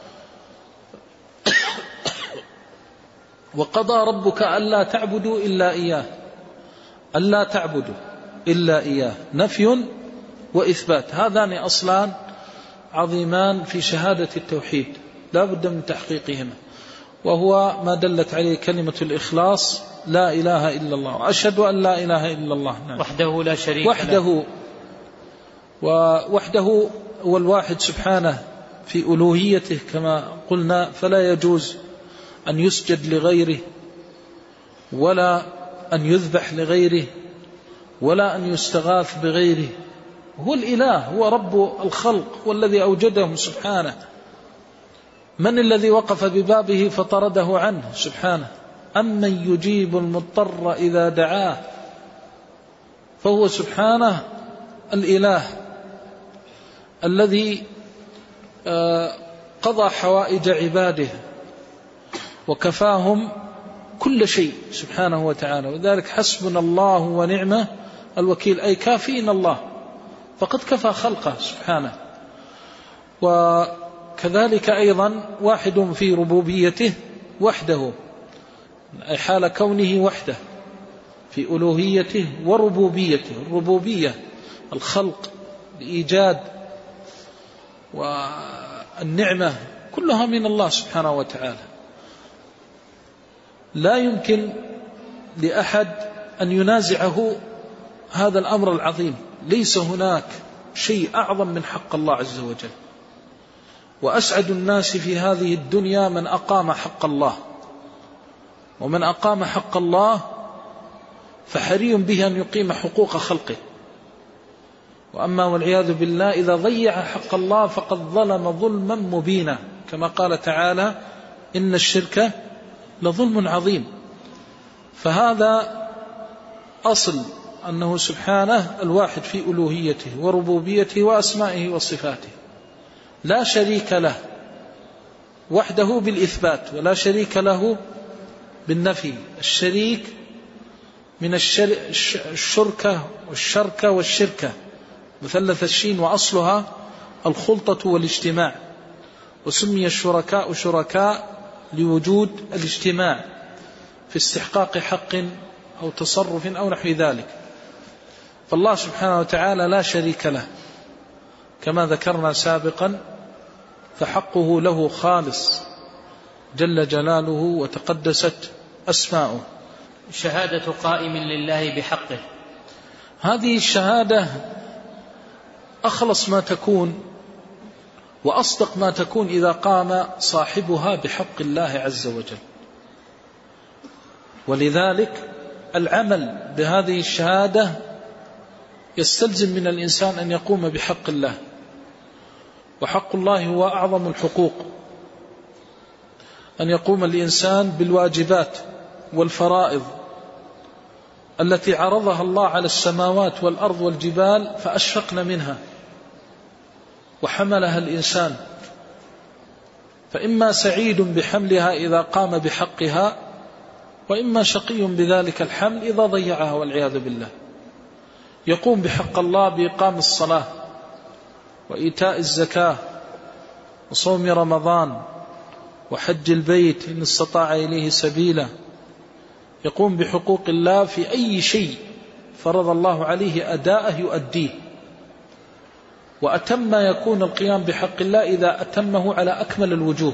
وقضى ربك ألا تعبدوا إلا إياه، ألا تعبدوا إلا إياه، نفي وإثبات، هذان أصلان عظيمان في شهادة التوحيد لا بد من تحقيقهما، وهو ما دلت عليه كلمة الإخلاص، لا إله إلا الله، أشهد أن لا إله إلا الله. نعم. وحده لا شريك له، ووحده هو الواحد سبحانه في ألوهيته كما قلنا، فلا يجوز أن يسجد لغيره، ولا أن يذبح لغيره، ولا أن يستغاث بغيره. هو الإله، هو رب الخلق، والذي أوجدهم سبحانه. من الذي وقف ببابه فطرده عنه سبحانه؟ أمن يجيب المضطر إذا دعاه، فهو سبحانه الإله الذي قضى حوائج عباده وكفاهم كل شيء سبحانه وتعالى. وذلك حسبنا الله ونعمه الوكيل، أي كافينا الله، فقد كفى خلقه سبحانه. وكذلك أيضا واحد في ربوبيته وحده، أي حال كونه وحده في ألوهيته وربوبيته. الربوبية الخلق، الإيجاد والنعمة كلها من الله سبحانه وتعالى. لا يمكن لأحد أن ينازعه هذا الأمر العظيم. ليس هناك شيء أعظم من حق الله عز وجل، وأسعد الناس في هذه الدنيا من أقام حق الله، ومن أقام حق الله فحري به أن يقيم حقوق خلقه. وأما والعياذ بالله إذا ضيع حق الله فقد ظلم ظلما مبينا، كما قال تعالى: إن الشرك لظلم عظيم. فهذا أصل أنه سبحانه الواحد في ألوهيته وربوبيته وأسمائه وصفاته، لا شريك له وحده بالإثبات، ولا شريك له بالنفي. الشريك من الشركة والشركة والشركة، مثلث الشين، وأصلها الخلطة والاجتماع، وسمي الشركاء شركاء لوجود الاجتماع في استحقاق حق أو تصرف أو نحو ذلك. فالله سبحانه وتعالى لا شريك له كما ذكرنا سابقا، فحقه له خالص جل جلاله وتقدست أسماؤه. شهادة قائم لله بحقه، هذه الشهادة أخلص ما تكون وأصدق ما تكون إذا قام صاحبها بحق الله عز وجل. ولذلك العمل بهذه الشهادة يستلزم من الإنسان أن يقوم بحق الله، وحق الله هو أعظم الحقوق، أن يقوم الإنسان بالواجبات والفرائض التي عرضها الله على السماوات والأرض والجبال فأشفقن منها وحملها الإنسان، فإما سعيد بحملها إذا قام بحقها، وإما شقي بذلك الحمل إذا ضيعها والعياذ بالله. يقوم بحق الله بإقام الصلاة وإيتاء الزكاة وصوم رمضان وحج البيت إن استطاع إليه سبيلا. يقوم بحقوق الله في أي شيء فرض الله عليه أداءه يؤديه، وأتم ما يكون القيام بحق الله إذا أتمه على أكمل الوجوه.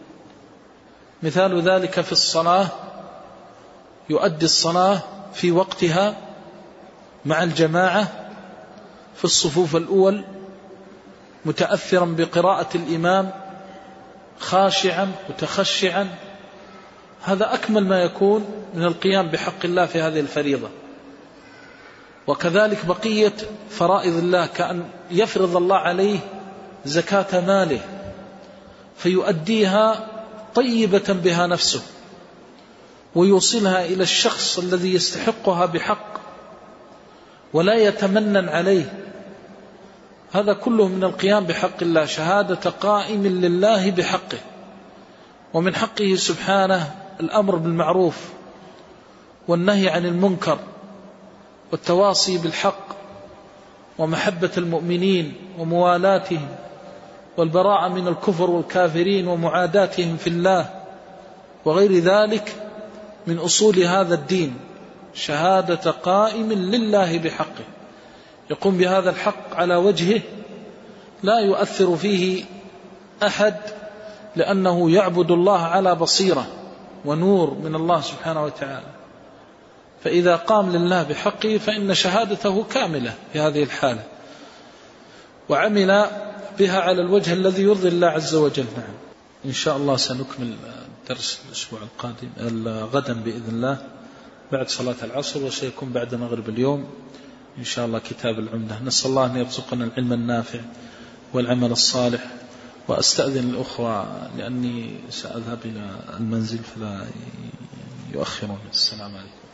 مثال ذلك في الصلاة، يؤدي الصلاة في وقتها مع الجماعة في الصفوف الأول، متأثرا بقراءة الإمام، خاشعا متخشعا. هذا أكمل ما يكون من القيام بحق الله في هذه الفريضة. وكذلك بقية فرائض الله، كأن يفرض الله عليه زكاة ماله فيؤديها طيبة بها نفسه ويوصلها إلى الشخص الذي يستحقها بحق ولا يتمنن عليه. هذا كله من القيام بحق الله، شهادة قائم لله بحقه. ومن حقه سبحانه الأمر بالمعروف والنهي عن المنكر والتواصي بالحق ومحبة المؤمنين وموالاتهم والبراءة من الكفر والكافرين ومعاداتهم في الله وغير ذلك من أصول هذا الدين، شهادة قائم لله بحقه، يقوم بهذا الحق على وجهه لا يؤثر فيه أحد، لأنه يعبد الله على بصيرة ونور من الله سبحانه وتعالى. فإذا قام لله بحقه فإن شهادته كاملة في هذه الحالة، وعمل بها على الوجه الذي يرضي الله عز وجل. نعم. إن شاء الله سنكمل درس الأسبوع القادم غدا بإذن الله بعد صلاة العصر، وسيكون بعد مغرب اليوم إن شاء الله كتاب العمدة. نسأل الله أن يرزقنا العلم النافع والعمل الصالح. وأستأذن الأخوة لأني سأذهب إلى المنزل فلا يؤخرون. السلام عليكم.